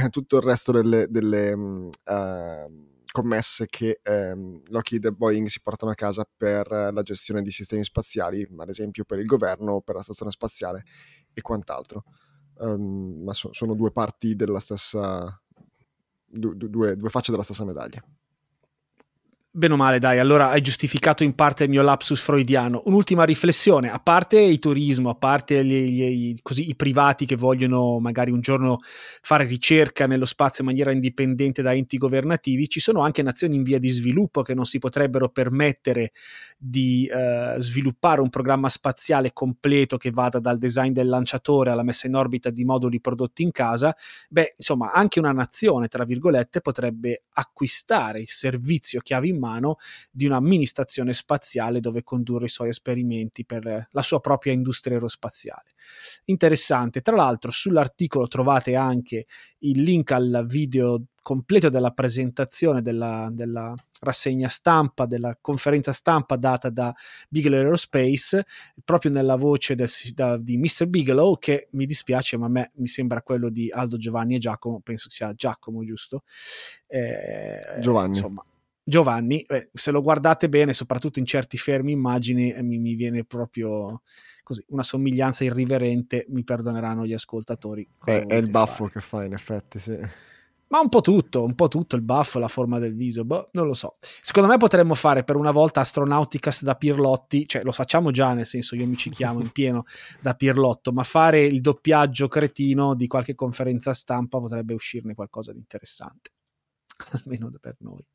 delle commesse che Lockheed e Boeing si portano a casa per la gestione di sistemi spaziali, ad esempio per il governo, per la stazione spaziale e quant'altro. Ma sono due parti della stessa, due facce della stessa medaglia. Bene o male, dai, allora hai giustificato in parte il mio lapsus freudiano. Un'ultima riflessione, a parte il turismo, a parte i privati che vogliono magari un giorno fare ricerca nello spazio in maniera indipendente da enti governativi, ci sono anche nazioni in via di sviluppo che non si potrebbero permettere di sviluppare un programma spaziale completo che vada dal design del lanciatore alla messa in orbita di moduli prodotti in casa. Beh, insomma, anche una nazione, tra virgolette, potrebbe acquistare il servizio chiave in mano di una mini stazione spaziale dove condurre i suoi esperimenti per la sua propria industria aerospaziale. Interessante. Tra l'altro, sull'articolo trovate anche il link al video completo della presentazione della rassegna stampa, della conferenza stampa data da Bigelow Aerospace, proprio nella voce di Mr. Bigelow, che mi dispiace, ma a me mi sembra quello di Aldo, Giovanni e Giacomo, penso sia Giacomo, giusto? Giovanni. Insomma, Giovanni, se lo guardate bene, soprattutto in certi fermi immagini, mi viene proprio così una somiglianza irriverente, mi perdoneranno gli ascoltatori. È il baffo che fa, in effetti, sì. Ma un po' tutto, il baffo, la forma del viso, non lo so. Secondo me potremmo fare per una volta Astronauticast da Pirlotti, cioè lo facciamo già, nel senso io mi ci chiamo in pieno da Pirlotto, ma fare il doppiaggio cretino di qualche conferenza stampa potrebbe uscirne qualcosa di interessante, almeno per noi.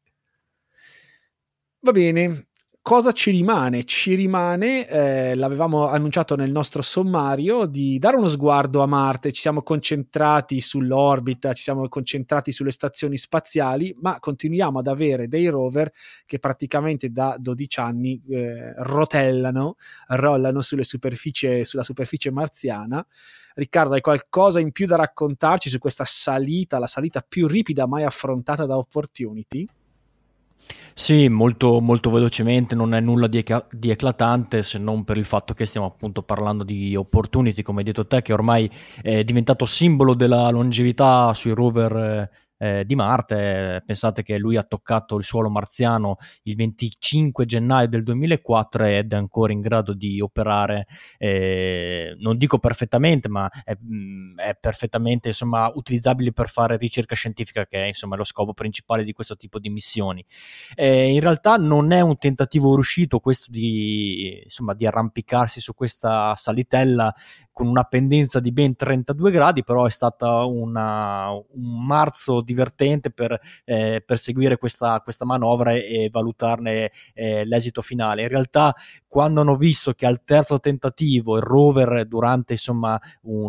Va bene, cosa ci rimane? Ci rimane, l'avevamo annunciato nel nostro sommario, di dare uno sguardo a Marte. Ci siamo concentrati sull'orbita, ci siamo concentrati sulle stazioni spaziali, ma continuiamo ad avere dei rover che praticamente da 12 anni rollano sulla superficie marziana. Riccardo, hai qualcosa in più da raccontarci su questa salita, la salita più ripida mai affrontata da Opportunity? Sì, molto, molto velocemente, non è nulla di eclatante, se non per il fatto che stiamo appunto parlando di Opportunity, come hai detto te, che ormai è diventato simbolo della longevità sui rover di Marte. Pensate che lui ha toccato il suolo marziano il 25 gennaio del 2004 ed è ancora in grado di operare, non dico perfettamente, ma è perfettamente, insomma, utilizzabile per fare ricerca scientifica, che è, insomma, lo scopo principale di questo tipo di missioni. In realtà non è un tentativo riuscito questo di arrampicarsi su questa salitella con una pendenza di ben 32 gradi, però è stata un marzo divertente per seguire questa manovra e valutarne l'esito finale. In realtà, quando hanno visto che al terzo tentativo il rover, durante insomma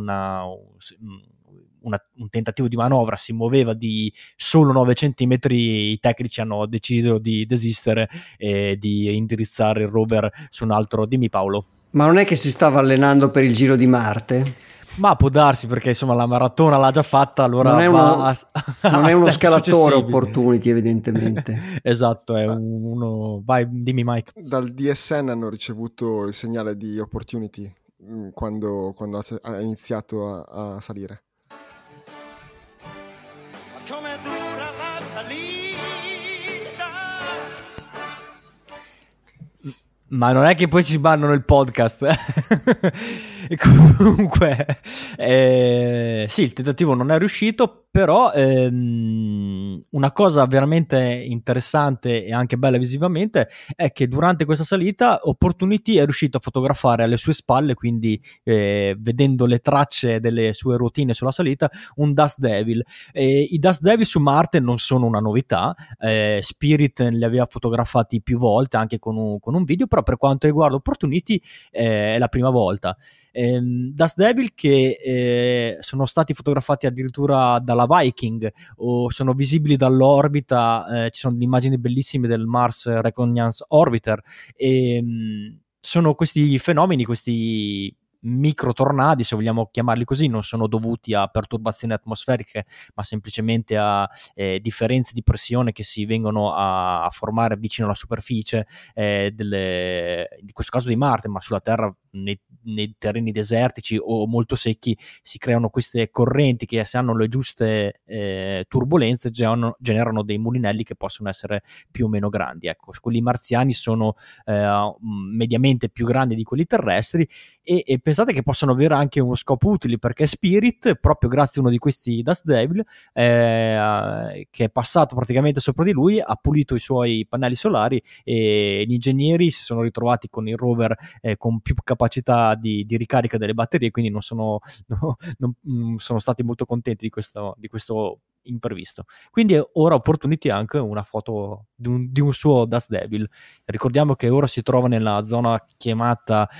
un tentativo di manovra, si muoveva di solo 9 centimetri, i tecnici hanno deciso di desistere e di indirizzare il rover su un altro. Dimmi, Paolo. Ma non è che si stava allenando per il Giro di Marte? Ma può darsi, perché insomma la maratona l'ha già fatta, allora non è uno scalatore successivi. Opportunity, evidentemente. Esatto, è uno. Vai, dimmi, Mike. Dal DSN hanno ricevuto il segnale di Opportunity quando ha iniziato a salire. Come dura la salita? Ma non è che poi ci bannano il podcast. E comunque sì, il tentativo non è riuscito, però una cosa veramente interessante e anche bella visivamente è che durante questa salita Opportunity è riuscito a fotografare alle sue spalle, quindi vedendo le tracce delle sue routine sulla salita, un Dust Devil. I Dust Devil su Marte non sono una novità, Spirit li aveva fotografati più volte anche con un video, però per quanto riguarda Opportunity è la prima volta. Dust Devil che sono stati fotografati addirittura dalla Viking o sono visibili dall'orbita, ci sono delle immagini bellissime del Mars Reconnaissance Orbiter, e sono questi fenomeni, questi microtornadi, se vogliamo chiamarli così, non sono dovuti a perturbazioni atmosferiche, ma semplicemente a differenze di pressione che si vengono a formare vicino alla superficie di questo caso di Marte, ma sulla Terra nei terreni desertici o molto secchi si creano queste correnti che, se hanno le giuste turbolenze, generano dei mulinelli che possono essere più o meno grandi. Ecco, quelli marziani sono mediamente più grandi di quelli terrestri, e pensate che possono avere anche uno scopo utile, perché Spirit, proprio grazie a uno di questi Dust Devil, che è passato praticamente sopra di lui, ha pulito i suoi pannelli solari, e gli ingegneri si sono ritrovati con il rover con più capacità di ricarica delle batterie, quindi non sono stati molto contenti di questo imprevisto. Quindi ora Opportunity ha anche una foto di un suo Dust Devil. Ricordiamo che ora si trova nella zona chiamata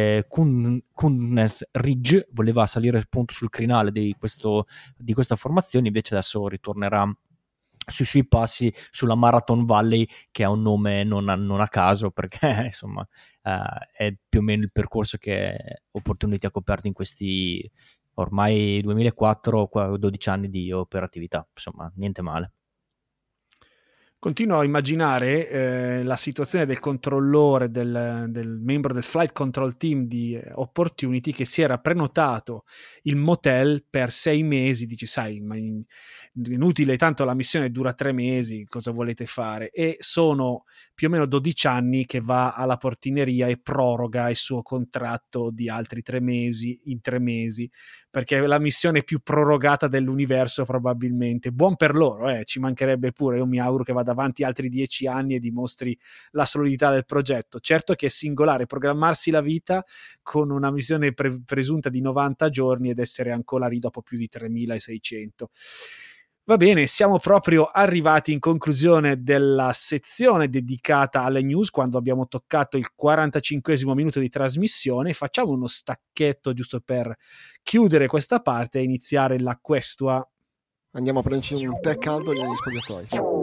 Kunness Ridge, voleva salire appunto sul crinale di questa formazione, invece adesso ritornerà sui suoi passi sulla Marathon Valley, che ha un nome non a caso, perché insomma è più o meno il percorso che Opportunity ha coperto in questi ormai 2004, 12 anni di operatività, insomma niente male. Continuo a immaginare la situazione del controllore, del membro del flight control team di Opportunity, che si era prenotato il motel per 6 mesi. Dici, sai, ma inutile, tanto la missione dura 3 mesi, cosa volete fare? E sono più o meno 12 anni che va alla portineria e proroga il suo contratto di altri 3 mesi in 3 mesi, perché è la missione più prorogata dell'universo probabilmente. Buon per loro, ci mancherebbe pure. Io mi auguro che vada avanti altri 10 anni e dimostri la solidità del progetto. Certo che è singolare programmarsi la vita con una missione presunta di 90 giorni ed essere ancora lì dopo più di 3600. Va bene, siamo proprio arrivati in conclusione della sezione dedicata alle news, quando abbiamo toccato il 45esimo minuto di trasmissione. Facciamo uno stacchetto giusto per chiudere questa parte e iniziare la questua. Andiamo a prenderci un tè caldo negli spogliatoi.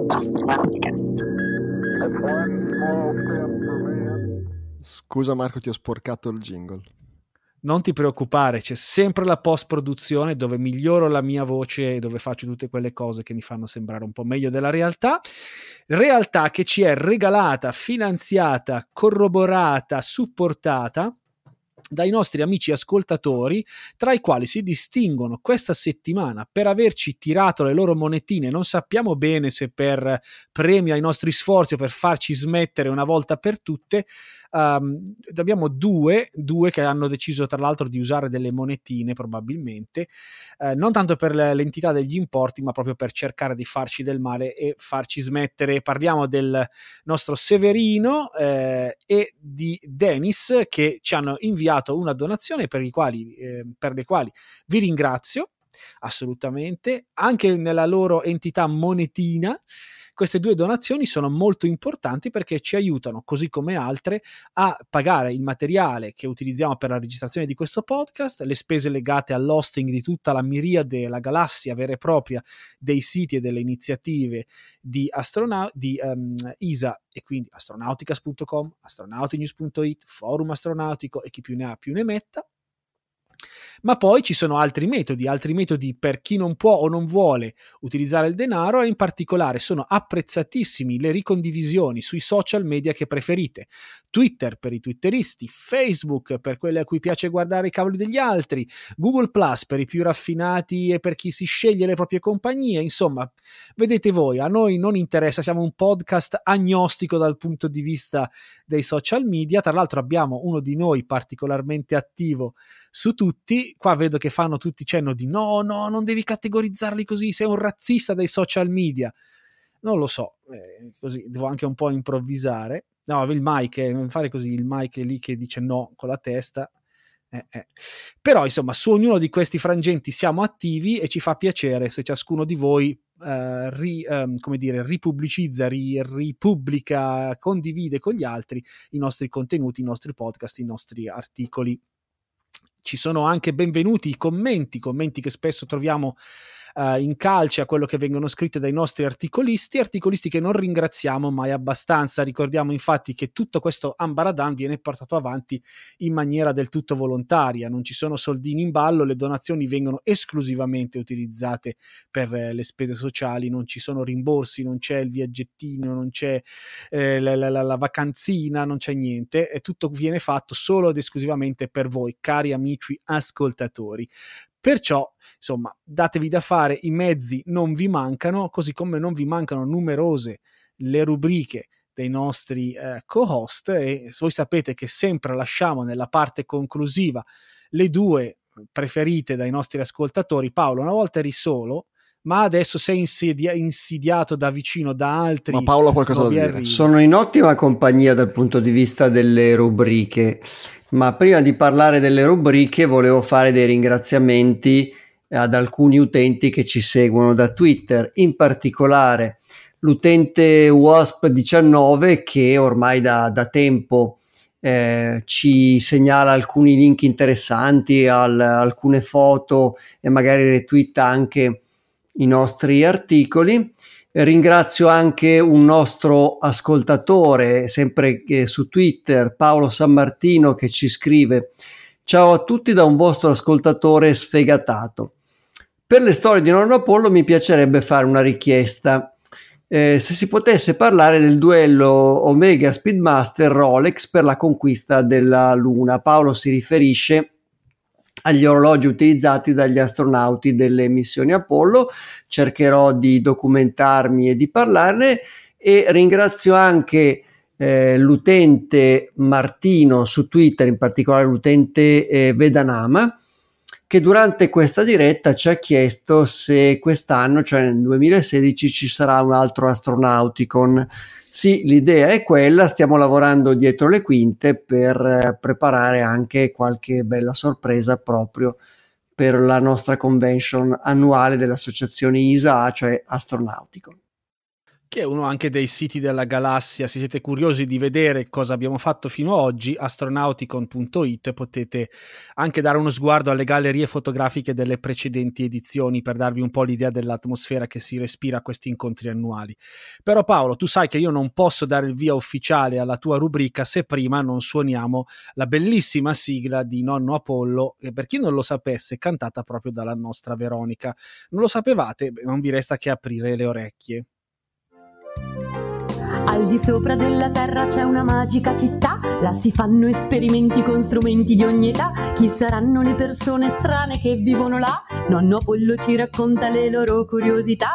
Scusa Marco, ti ho sporcato il jingle. Non ti preoccupare, c'è sempre la post-produzione dove miglioro la mia voce e dove faccio tutte quelle cose che mi fanno sembrare un po' meglio della realtà che ci è regalata, finanziata, corroborata, supportata dai nostri amici ascoltatori, tra i quali si distinguono questa settimana per averci tirato le loro monetine. Non sappiamo bene se per premio ai nostri sforzi o per farci smettere una volta per tutte. Abbiamo due che hanno deciso tra l'altro di usare delle monetine, probabilmente non tanto per l'entità degli importi, ma proprio per cercare di farci del male e farci smettere. Parliamo del nostro Severino e di Dennis, che ci hanno inviato una donazione per le quali vi ringrazio assolutamente, anche nella loro entità monetina. Queste 2 donazioni sono molto importanti perché ci aiutano, così come altre, a pagare il materiale che utilizziamo per la registrazione di questo podcast, le spese legate all'hosting di tutta la miriade, la galassia vera e propria dei siti e delle iniziative di ISA, e quindi astronauticas.com, astronautinews.it, forum astronautico e chi più ne ha più ne metta. Ma poi ci sono altri metodi per chi non può o non vuole utilizzare il denaro, e in particolare sono apprezzatissimi le ricondivisioni sui social media che preferite. Twitter per i twitteristi, Facebook per quelli a cui piace guardare i cavoli degli altri, Google Plus per i più raffinati e per chi si sceglie le proprie compagnie. Insomma, vedete voi, a noi non interessa, siamo un podcast agnostico dal punto di vista dei social media. Tra l'altro abbiamo uno di noi particolarmente attivo su tutti. Qua vedo che fanno tutti cenno di no, non devi categorizzarli così, sei un razzista dei social media. Non lo so, così devo anche un po' improvvisare. No, il Mike, non fare così, il Mike è lì che dice no con la testa. Però insomma, su ognuno di questi frangenti siamo attivi e ci fa piacere se ciascuno di voi ripubblicizza, ripubblica, condivide con gli altri i nostri contenuti, i nostri podcast, i nostri articoli. Ci sono anche benvenuti i commenti che spesso troviamo incalci a quello che vengono scritte dai nostri articolisti che non ringraziamo mai abbastanza. Ricordiamo infatti che tutto questo ambaradan viene portato avanti in maniera del tutto volontaria, non ci sono soldini in ballo, le donazioni vengono esclusivamente utilizzate per le spese sociali, non ci sono rimborsi, non c'è il viaggettino, non c'è la vacanzina, non c'è niente, e tutto viene fatto solo ed esclusivamente per voi, cari amici ascoltatori. Perciò, insomma, datevi da fare, i mezzi non vi mancano, così come non vi mancano numerose le rubriche dei nostri co-host, e voi sapete che sempre lasciamo nella parte conclusiva le due preferite dai nostri ascoltatori. Paolo, una volta eri solo, ma adesso sei insidiato da vicino da altri. Ma Paolo ha qualcosa da dire. Sono in ottima compagnia dal punto di vista delle rubriche, ma prima di parlare delle rubriche volevo fare dei ringraziamenti ad alcuni utenti che ci seguono da Twitter, in particolare l'utente Wasp19 che ormai da tempo ci segnala alcuni link interessanti, alcune foto e magari retweeta anche i nostri articoli. Ringrazio anche un nostro ascoltatore, sempre su Twitter, Paolo San Martino, che ci scrive: ciao a tutti da un vostro ascoltatore sfegatato. Per le storie di Nonno Apollo mi piacerebbe fare una richiesta. Se si potesse parlare del duello Omega Speedmaster Rolex per la conquista della Luna. Paolo si riferisce agli orologi utilizzati dagli astronauti delle missioni Apollo. Cercherò di documentarmi e di parlarne, e ringrazio anche l'utente Martino su Twitter, in particolare l'utente Vedanama, che durante questa diretta ci ha chiesto se quest'anno, cioè nel 2016, ci sarà un altro Astronauticon. Sì, l'idea è quella, stiamo lavorando dietro le quinte per preparare anche qualche bella sorpresa proprio per la nostra convention annuale dell'associazione ISA, cioè Astronauticon. Che è uno anche dei siti della galassia. Se siete curiosi di vedere cosa abbiamo fatto fino ad oggi, astronauticon.it, potete anche dare uno sguardo alle gallerie fotografiche delle precedenti edizioni per darvi un po' l'idea dell'atmosfera che si respira a questi incontri annuali. Però Paolo, tu sai che io non posso dare il via ufficiale alla tua rubrica se prima non suoniamo la bellissima sigla di Nonno Apollo, che per chi non lo sapesse è cantata proprio dalla nostra Veronica. Non lo sapevate? Non vi resta che aprire le orecchie. Al di sopra della terra c'è una magica città, là si fanno esperimenti con strumenti di ogni età. Chi saranno le persone strane che vivono là? Nonno Apollo ci racconta le loro curiosità.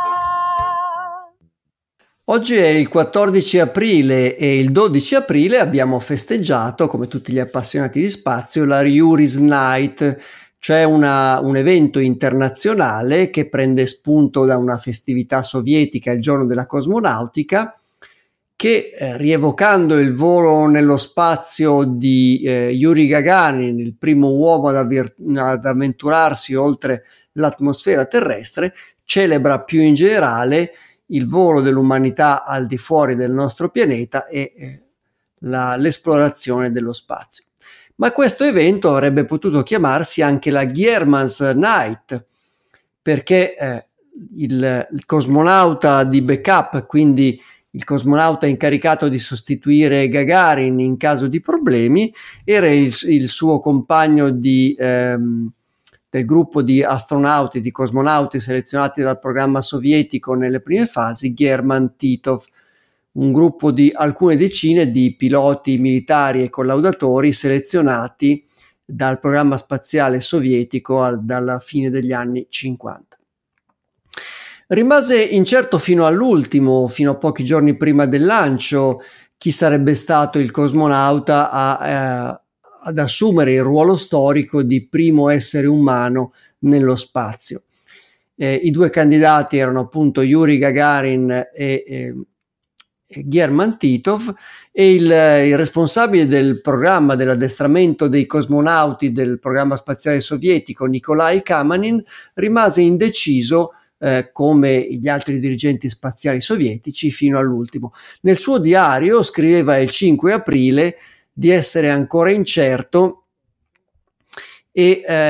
Oggi è il 14 aprile e il 12 aprile abbiamo festeggiato, come tutti gli appassionati di spazio, la Ryury's Night, cioè un evento internazionale che prende spunto da una festività sovietica, il giorno della cosmonautica, che rievocando il volo nello spazio di Yuri Gagarin, il primo uomo ad avventurarsi oltre l'atmosfera terrestre, celebra più in generale il volo dell'umanità al di fuori del nostro pianeta e l'esplorazione dello spazio. Ma questo evento avrebbe potuto chiamarsi anche la Gehrman's Night, perché il cosmonauta di backup, quindi il cosmonauta incaricato di sostituire Gagarin in caso di problemi, era il suo compagno del gruppo di astronauti, di cosmonauti selezionati dal programma sovietico nelle prime fasi, German Titov, un gruppo di alcune decine di piloti militari e collaudatori selezionati dal programma spaziale sovietico dalla fine degli anni 50. Rimase incerto fino all'ultimo, fino a pochi giorni prima del lancio, chi sarebbe stato il cosmonauta ad assumere il ruolo storico di primo essere umano nello spazio. I due candidati erano appunto Yuri Gagarin e German Titov, e il responsabile del programma dell'addestramento dei cosmonauti del programma spaziale sovietico, Nikolai Kamanin, rimase indeciso come gli altri dirigenti spaziali sovietici fino all'ultimo. Nel suo diario scriveva il 5 aprile di essere ancora incerto e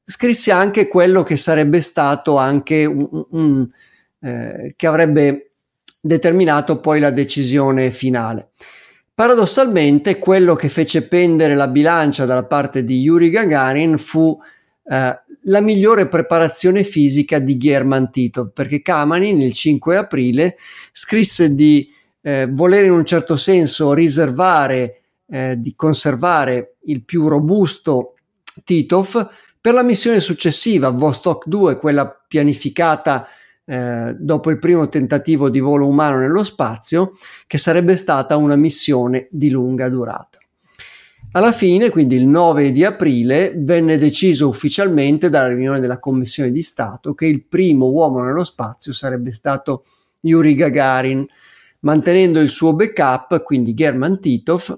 scrisse anche quello che sarebbe stato anche che avrebbe determinato poi la decisione finale. Paradossalmente, quello che fece pendere la bilancia dalla parte di Yuri Gagarin fu la migliore preparazione fisica di German Titov, perché Kamanin il 5 aprile scrisse di voler in un certo senso riservare, di conservare il più robusto Titov per la missione successiva, Vostok 2, quella pianificata dopo il primo tentativo di volo umano nello spazio, che sarebbe stata una missione di lunga durata. Alla fine, quindi il 9 di aprile, venne deciso ufficialmente dalla riunione della Commissione di Stato che il primo uomo nello spazio sarebbe stato Yuri Gagarin, mantenendo il suo backup, quindi German Titov,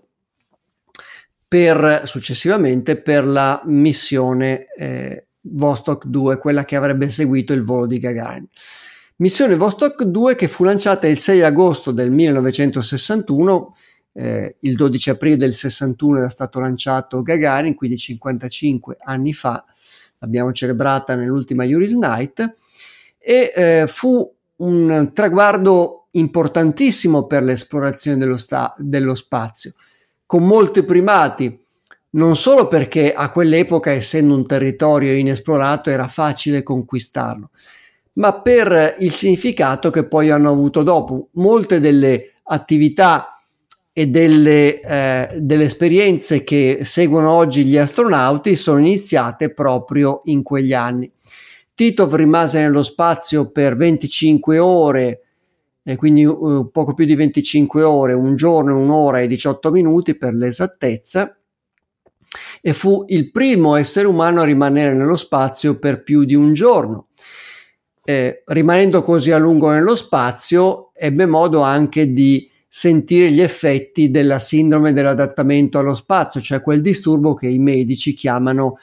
successivamente per la missione Vostok 2, quella che avrebbe seguito il volo di Gagarin. Missione Vostok 2 che fu lanciata il 6 agosto del 1961, il 12 aprile del 61 era stato lanciato Gagarin, quindi 55 anni fa, l'abbiamo celebrata nell'ultima Yuri's Night, e fu un traguardo importantissimo per l'esplorazione dello spazio, con molti primati, non solo perché a quell'epoca, essendo un territorio inesplorato, era facile conquistarlo, ma per il significato che poi hanno avuto dopo. Molte delle attività e delle esperienze che seguono oggi gli astronauti sono iniziate proprio in quegli anni. Titov rimase nello spazio per 25 ore, quindi poco più di 25 ore, un giorno, un'ora e 18 minuti per l'esattezza, e fu il primo essere umano a rimanere nello spazio per più di un giorno. Rimanendo così a lungo nello spazio, ebbe modo anche di sentire gli effetti della sindrome dell'adattamento allo spazio, cioè quel disturbo che i medici chiamano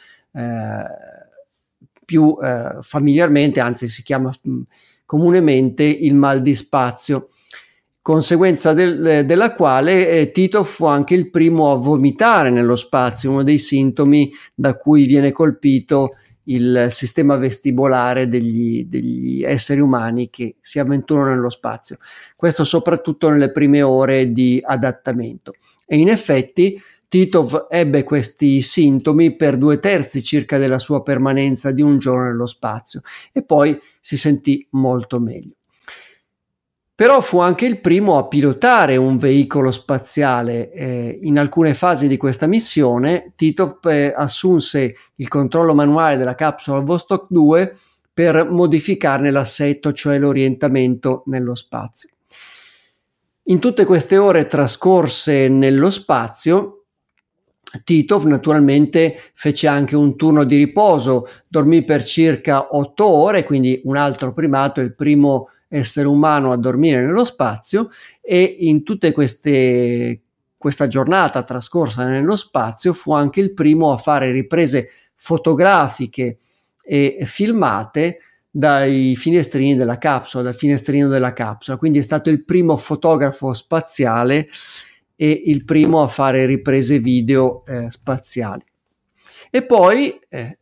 più familiarmente, anzi si chiama comunemente il mal di spazio, conseguenza della quale Titov fu anche il primo a vomitare nello spazio, uno dei sintomi da cui viene colpito il sistema vestibolare degli esseri umani che si avventurano nello spazio. Questo soprattutto nelle prime ore di adattamento. E in effetti Titov ebbe questi sintomi per 2/3 circa della sua permanenza di un giorno nello spazio e poi si sentì molto meglio. Però fu anche il primo a pilotare un veicolo spaziale. In alcune fasi di questa missione Titov assunse il controllo manuale della capsula Vostok 2 per modificarne l'assetto, cioè l'orientamento nello spazio. In tutte queste ore trascorse nello spazio, Titov naturalmente fece anche un turno di riposo, dormì per circa 8 ore, quindi un altro primato, il primo essere umano a dormire nello spazio, e in tutte questa giornata trascorsa nello spazio fu anche il primo a fare riprese fotografiche e filmate dai finestrini della capsula, dal finestrino della capsula, quindi è stato il primo fotografo spaziale e il primo a fare riprese video spaziali. E poi,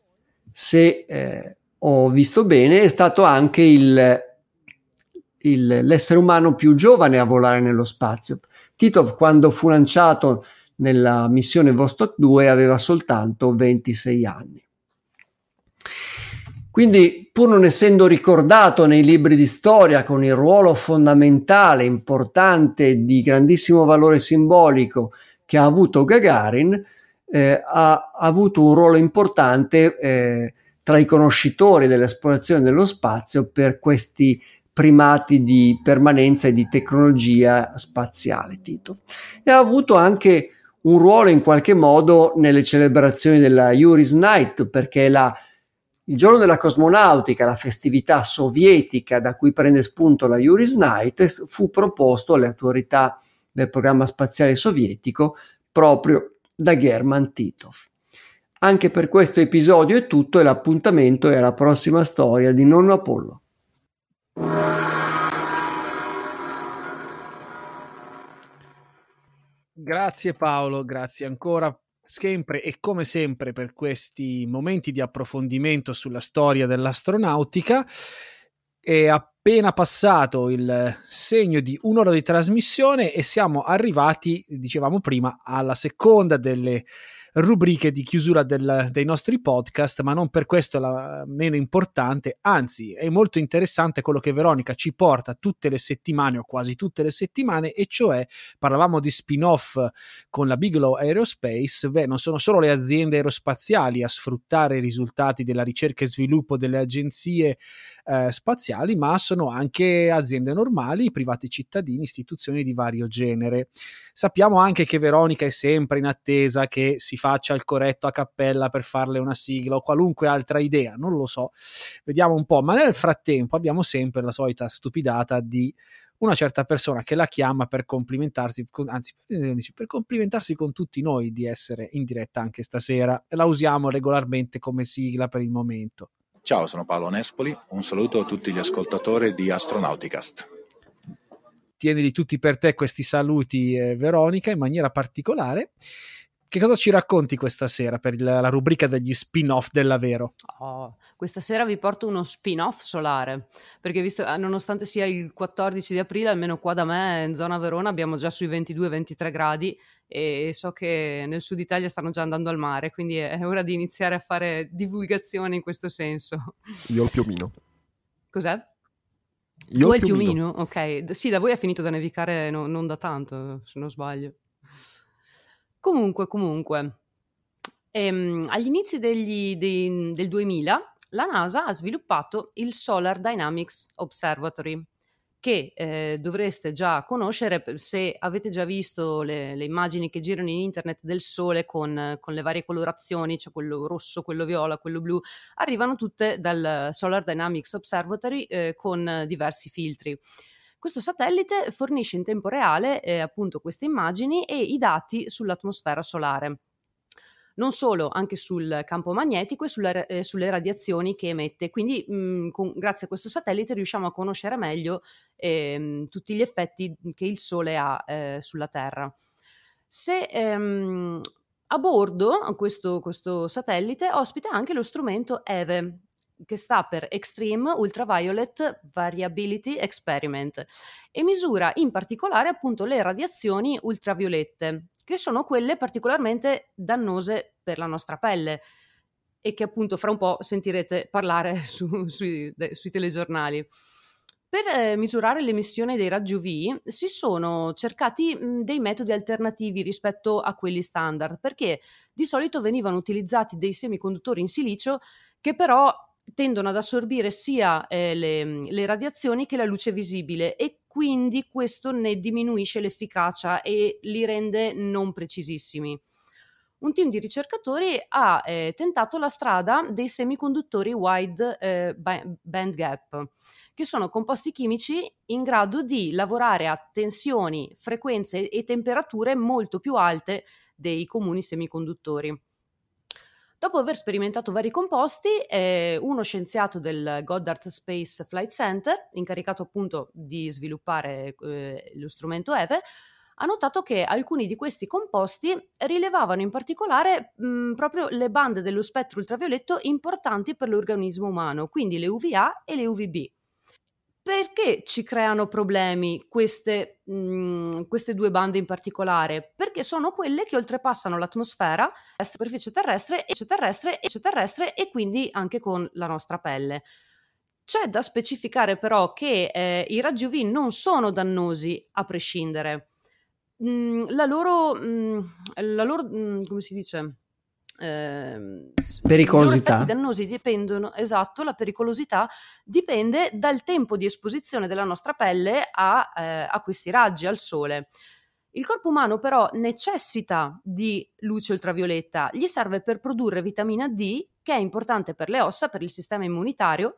se ho visto bene, è stato anche l'essere umano più giovane a volare nello spazio. Titov, quando fu lanciato nella missione Vostok 2, aveva soltanto 26 anni. Quindi, pur non essendo ricordato nei libri di storia con il ruolo fondamentale, importante, di grandissimo valore simbolico che ha avuto Gagarin, ha avuto un ruolo importante tra i conoscitori dell'esplorazione dello spazio per questi primati di permanenza e di tecnologia spaziale, Titov. E ha avuto anche un ruolo in qualche modo nelle celebrazioni della Yuri's Night, perché il giorno della cosmonautica, la festività sovietica da cui prende spunto la Yuri's Night, fu proposto alle autorità del programma spaziale sovietico proprio da German Titov. Anche per questo episodio è tutto, e l'appuntamento è alla prossima storia di Nonno Apollo. Grazie Paolo, grazie ancora. sempre e come sempre per questi momenti di approfondimento sulla storia dell'astronautica. È appena passato il segno di un'ora di trasmissione e siamo arrivati, dicevamo prima, alla seconda delle rubriche di chiusura dei nostri podcast, ma non per questo la meno importante, anzi è molto interessante quello che Veronica ci porta tutte le settimane o quasi tutte le settimane, e cioè parlavamo di spin-off con la Bigelow Aerospace. Non sono solo le aziende aerospaziali a sfruttare i risultati della ricerca e sviluppo delle agenzie spaziali, ma sono anche aziende normali, privati cittadini, istituzioni di vario genere. Sappiamo anche che Veronica è sempre in attesa che si faccia il corretto a cappella per farle una sigla o qualunque altra idea, non lo so, vediamo un po', ma nel frattempo abbiamo sempre la solita stupidata di una certa persona che la chiama per complimentarsi, per complimentarsi con tutti noi di essere in diretta anche stasera, e la usiamo regolarmente come sigla per il momento. Ciao, sono Paolo Nespoli, un saluto a tutti gli ascoltatori di Astronauticast. Tienili tutti per te questi saluti, Veronica, in maniera particolare. Che cosa ci racconti questa sera per la rubrica degli spin-off dell'Avero? Questa sera vi porto uno spin-off solare, perché visto nonostante sia il 14 di aprile, almeno qua da me in zona Verona abbiamo già sui 22-23 gradi e so che nel sud Italia stanno già andando al mare, quindi è ora di iniziare a fare divulgazione in questo senso. Io ho il piumino. Cos'è? Io tu hai il piumino? Ok, sì, da voi è finito da nevicare non da tanto, se non sbaglio. Comunque, agli inizi del 2000 la NASA ha sviluppato il Solar Dynamics Observatory, che dovreste già conoscere se avete già visto le immagini che girano in internet del Sole con le varie colorazioni, cioè quello rosso, quello viola, quello blu, arrivano tutte dal Solar Dynamics Observatory con diversi filtri. Questo satellite fornisce in tempo reale appunto queste immagini e i dati sull'atmosfera solare. Non solo, anche sul campo magnetico e sulle radiazioni che emette. Quindi grazie a questo satellite riusciamo a conoscere meglio tutti gli effetti che il Sole ha sulla Terra. A bordo questo satellite ospita anche lo strumento EVE, che sta per Extreme Ultraviolet Variability Experiment, e misura in particolare appunto le radiazioni ultraviolette, che sono quelle particolarmente dannose per la nostra pelle e che appunto fra un po' sentirete parlare sui telegiornali. Per misurare l'emissione dei raggi UV si sono cercati dei metodi alternativi rispetto a quelli standard, perché di solito venivano utilizzati dei semiconduttori in silicio che però tendono ad assorbire sia le radiazioni che la luce visibile, e quindi questo ne diminuisce l'efficacia e li rende non precisissimi. Un team di ricercatori ha tentato la strada dei semiconduttori wide bandgap, che sono composti chimici in grado di lavorare a tensioni, frequenze e temperature molto più alte dei comuni semiconduttori. Dopo aver sperimentato vari composti, uno scienziato del Goddard Space Flight Center, incaricato appunto di sviluppare lo strumento EVE, ha notato che alcuni di questi composti rilevavano in particolare proprio le bande dello spettro ultravioletto importanti per l'organismo umano, quindi le UVA e le UVB. Perché ci creano problemi queste due bande in particolare? Perché sono quelle che oltrepassano l'atmosfera, la superficie terrestre e quindi anche con la nostra pelle. C'è da specificare però che i raggi UV non sono dannosi a prescindere. La loro come si dice? Pericolosità. I loro effetti dannosi dipendono, esatto, la pericolosità dipende dal tempo di esposizione della nostra pelle a questi raggi, al sole. Il corpo umano però necessita di luce ultravioletta, gli serve per produrre vitamina D, che è importante per le ossa, per il sistema immunitario,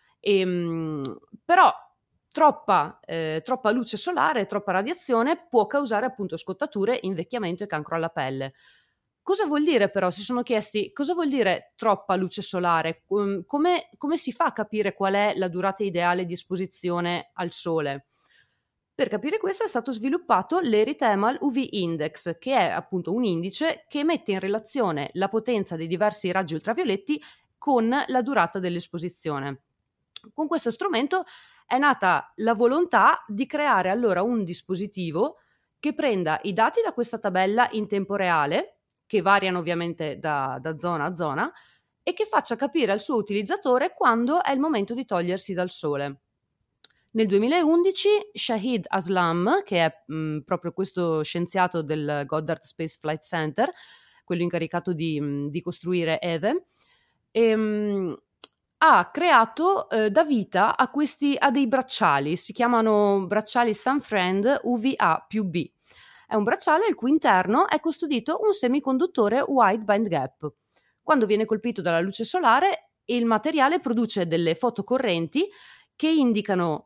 però troppa luce solare, troppa radiazione può causare appunto scottature, invecchiamento e cancro alla pelle. Cosa vuol dire però? Si sono chiesti cosa vuol dire troppa luce solare, come si fa a capire qual è la durata ideale di esposizione al sole? Per capire questo è stato sviluppato l'Erythemal UV Index, che è appunto un indice che mette in relazione la potenza dei diversi raggi ultravioletti con la durata dell'esposizione. Con questo strumento è nata la volontà di creare allora un dispositivo che prenda i dati da questa tabella in tempo reale, che variano ovviamente da zona a zona, e che faccia capire al suo utilizzatore quando è il momento di togliersi dal sole. Nel 2011 Shahid Aslam, che è proprio questo scienziato del Goddard Space Flight Center, quello incaricato di costruire EVE, ha creato da vita a dei bracciali, si chiamano bracciali Sunfriend UVA+B. È un bracciale al cui interno è custodito un semiconduttore wide bandgap. Quando viene colpito dalla luce solare, il materiale produce delle fotocorrenti che indicano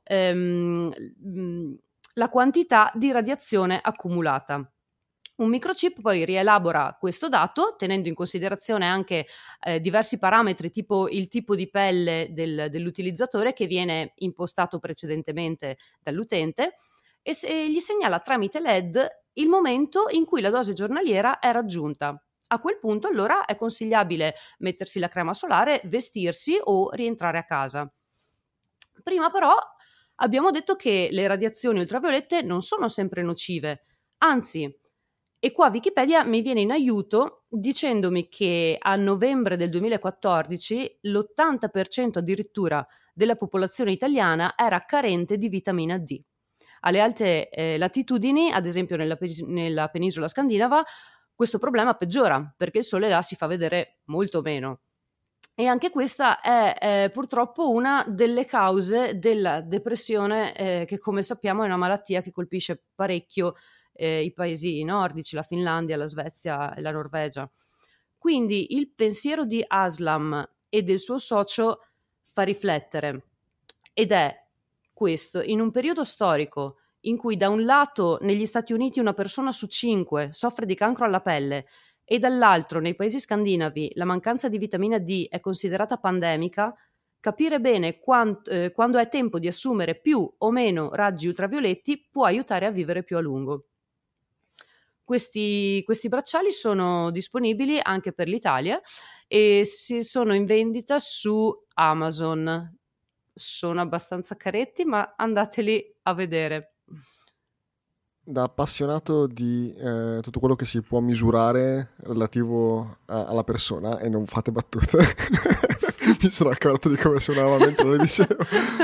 la quantità di radiazione accumulata. Un microchip poi rielabora questo dato tenendo in considerazione anche diversi parametri tipo il tipo di pelle dell'utilizzatore che viene impostato precedentemente dall'utente e gli segnala tramite LED il momento in cui la dose giornaliera è raggiunta. A quel punto allora è consigliabile mettersi la crema solare, vestirsi o rientrare a casa. Prima però abbiamo detto che le radiazioni ultraviolette non sono sempre nocive, anzi, e qua Wikipedia mi viene in aiuto dicendomi che a novembre del 2014 l'80% addirittura della popolazione italiana era carente di vitamina D. Alle alte latitudini, ad esempio nella penisola scandinava, questo problema peggiora perché il sole là si fa vedere molto meno. E anche questa è purtroppo una delle cause della depressione che, come sappiamo, è una malattia che colpisce parecchio i paesi nordici, la Finlandia, la Svezia e la Norvegia. Quindi il pensiero di Aslam e del suo socio fa riflettere, ed è questo: in un periodo storico in cui da un lato negli Stati Uniti una persona su 5 soffre di cancro alla pelle e dall'altro nei paesi scandinavi la mancanza di vitamina D è considerata pandemica, capire bene quando è tempo di assumere più o meno raggi ultravioletti può aiutare a vivere più a lungo. Questi bracciali sono disponibili anche per l'Italia e sono in vendita su Amazon. Sono abbastanza caretti, ma andateli a vedere. Da appassionato di tutto quello che si può misurare relativo alla persona, e non fate battute, mi sono accorto di come suonava mentre lo dicevo.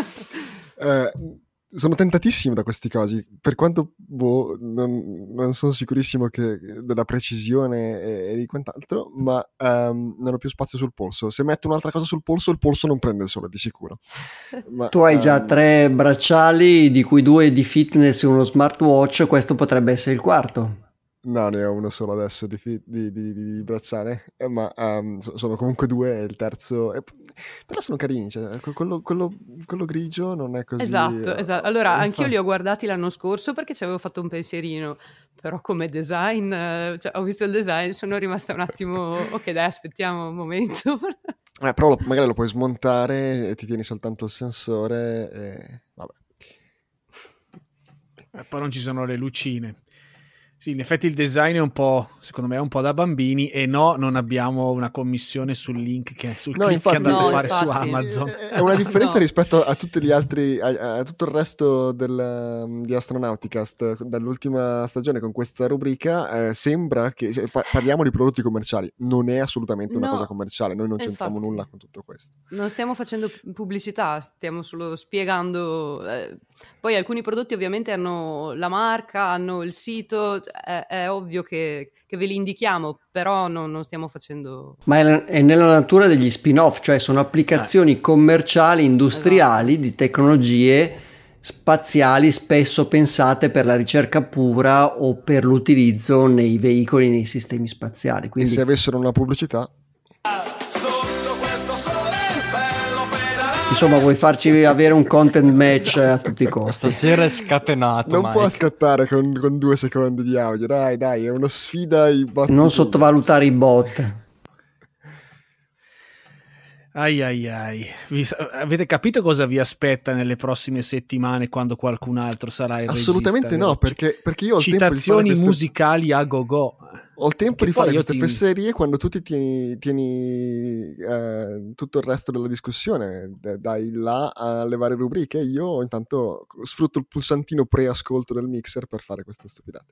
Sono tentatissimo da questi casi, per quanto non sono sicurissimo della precisione e di quant'altro, ma non ho più spazio sul polso. Se metto un'altra cosa sul polso, il polso non prende il sole, di sicuro. Ma, tu hai già 3 bracciali, di cui 2 di fitness e uno smartwatch, questo potrebbe essere il quarto. No, ne ho uno solo adesso di bracciale, ma sono comunque 2 e il terzo... Però sono carini, cioè, quello grigio non è così... Esatto. Allora, anch'io li ho guardati l'anno scorso perché ci avevo fatto un pensierino, però come design, ho visto il design, sono rimasta un attimo... Ok, dai, aspettiamo un momento. Però magari lo puoi smontare e ti tieni soltanto il sensore e... Vabbè. Poi non ci sono le lucine. Sì, in effetti il design è un po', secondo me, è un po' da bambini, e no, non abbiamo una commissione sul link click infatti, che andate a fare su Amazon. È una differenza rispetto a tutti gli altri, a tutto il resto di Astronauticast dall'ultima stagione con questa rubrica. Sembra che parliamo di prodotti commerciali, non è assolutamente una cosa commerciale, noi non c'entriamo nulla con tutto questo. Non stiamo facendo pubblicità, stiamo solo spiegando. Poi alcuni prodotti ovviamente hanno la marca, hanno il sito. È ovvio che ve li indichiamo, però non stiamo facendo... Ma è nella natura degli spin-off, cioè sono applicazioni commerciali, industriali, esatto, di tecnologie spaziali spesso pensate per la ricerca pura o per l'utilizzo nei veicoli, nei sistemi spaziali. Quindi... E se avessero una pubblicità... Insomma, vuoi farci avere un content match a tutti i costi. Stasera è scatenato. Non Mike può scattare con 2 secondi di audio. Dai, è una sfida ai bot. Non sottovalutare i bot. Ai ai ai. Avete capito cosa vi aspetta nelle prossime settimane quando qualcun altro sarà il Assolutamente regista? No, perché io ho il tempo di fare citazioni musicali a go-go. Ho il tempo di fare queste fesserie quando tu ti tieni tutto il resto della discussione, dai là alle varie rubriche. Io intanto sfrutto il pulsantino pre-ascolto del mixer per fare queste stupidate.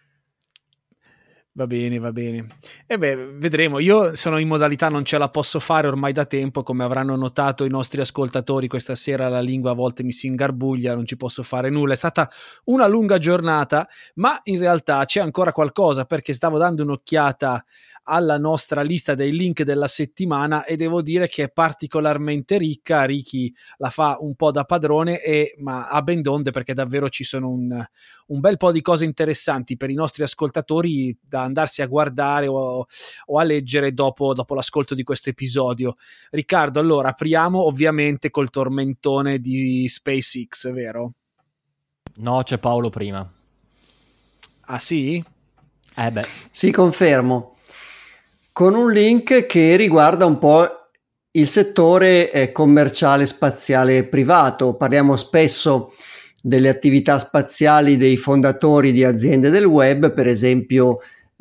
Va bene. E vedremo. Io sono in modalità non ce la posso fare ormai da tempo, come avranno notato i nostri ascoltatori. Questa sera la lingua a volte mi si ingarbuglia, non ci posso fare nulla. È stata una lunga giornata, ma in realtà c'è ancora qualcosa, perché stavo dando un'occhiata alla nostra lista dei link della settimana e devo dire che è particolarmente ricca. Ricky la fa un po' da padrone, ma a ben donde, perché davvero ci sono un bel po' di cose interessanti per i nostri ascoltatori da andarsi a guardare o a leggere dopo l'ascolto di questo episodio. Riccardo, allora apriamo ovviamente col tormentone di SpaceX, vero? No, c'è Paolo prima. Ah sì? Sì, confermo. Con un link che riguarda un po' il settore commerciale spaziale privato. Parliamo spesso delle attività spaziali dei fondatori di aziende del web, per esempio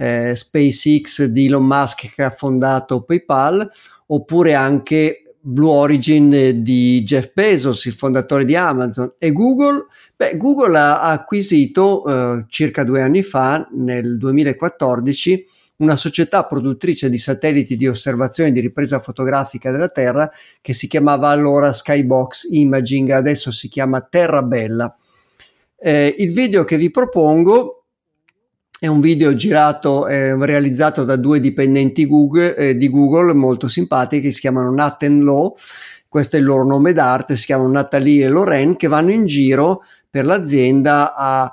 SpaceX di Elon Musk, che ha fondato PayPal, oppure anche Blue Origin di Jeff Bezos, il fondatore di Amazon, e Google. Google ha acquisito circa 2 anni fa, nel 2014, una società produttrice di satelliti di osservazione e di ripresa fotografica della Terra che si chiamava allora Skybox Imaging, adesso si chiama Terrabella. Il video che vi propongo è un video realizzato da 2 dipendenti di Google molto simpatici, che si chiamano Nat and Law. Questo è il loro nome d'arte, si chiamano Natalie e Lorraine, che vanno in giro per l'azienda a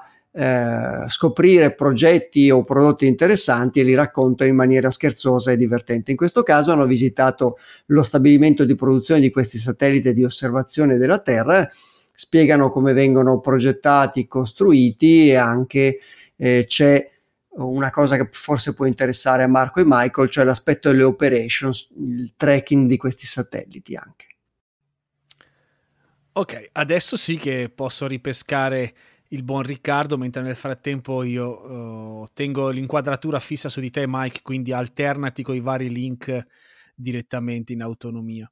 scoprire progetti o prodotti interessanti e li raccontano in maniera scherzosa e divertente. In questo caso hanno visitato lo stabilimento di produzione di questi satelliti di osservazione della Terra, spiegano come vengono progettati, costruiti, e anche c'è una cosa che forse può interessare a Marco e Michael, cioè l'aspetto delle operations, il tracking di questi satelliti anche. Ok, adesso sì che posso ripescare il buon Riccardo, mentre nel frattempo io tengo l'inquadratura fissa su di te, Mike, quindi alternati con i vari link direttamente in autonomia.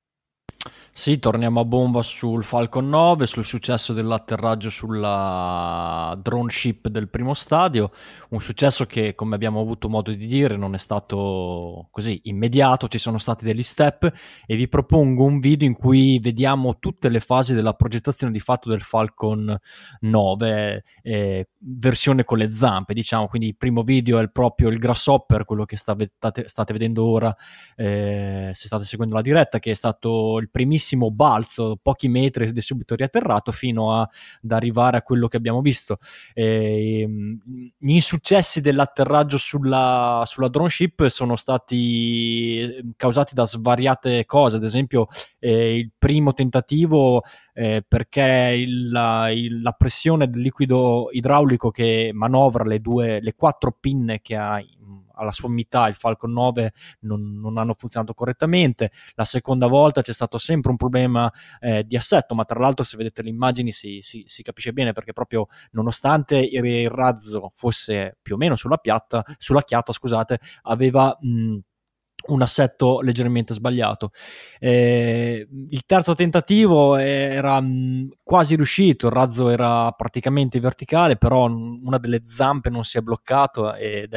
Sì, torniamo a bomba sul Falcon 9, sul successo dell'atterraggio sulla drone ship del primo stadio, un successo che, come abbiamo avuto modo di dire, non è stato così immediato, ci sono stati degli step, e vi propongo un video in cui vediamo tutte le fasi della progettazione di fatto del Falcon 9, versione con le zampe, diciamo. Quindi il primo video è proprio il Grasshopper, quello che state vedendo ora, se state seguendo la diretta, che è stato il primissimo balzo, pochi metri, ed è subito riatterrato, fino ad arrivare a quello che abbiamo visto. Gli insuccessi dell'atterraggio sulla drone ship sono stati causati da svariate cose. Ad esempio il primo tentativo, perché la pressione del liquido idraulico che manovra le 4 pinne che ha alla sommità il Falcon 9 non hanno funzionato correttamente. La seconda volta c'è stato sempre un problema di assetto, ma tra l'altro se vedete le immagini si capisce bene, perché proprio nonostante il razzo fosse più o meno sulla chiatta, aveva un assetto leggermente sbagliato. Il terzo tentativo era quasi riuscito, il razzo era praticamente verticale, però una delle zampe non si è bloccato ed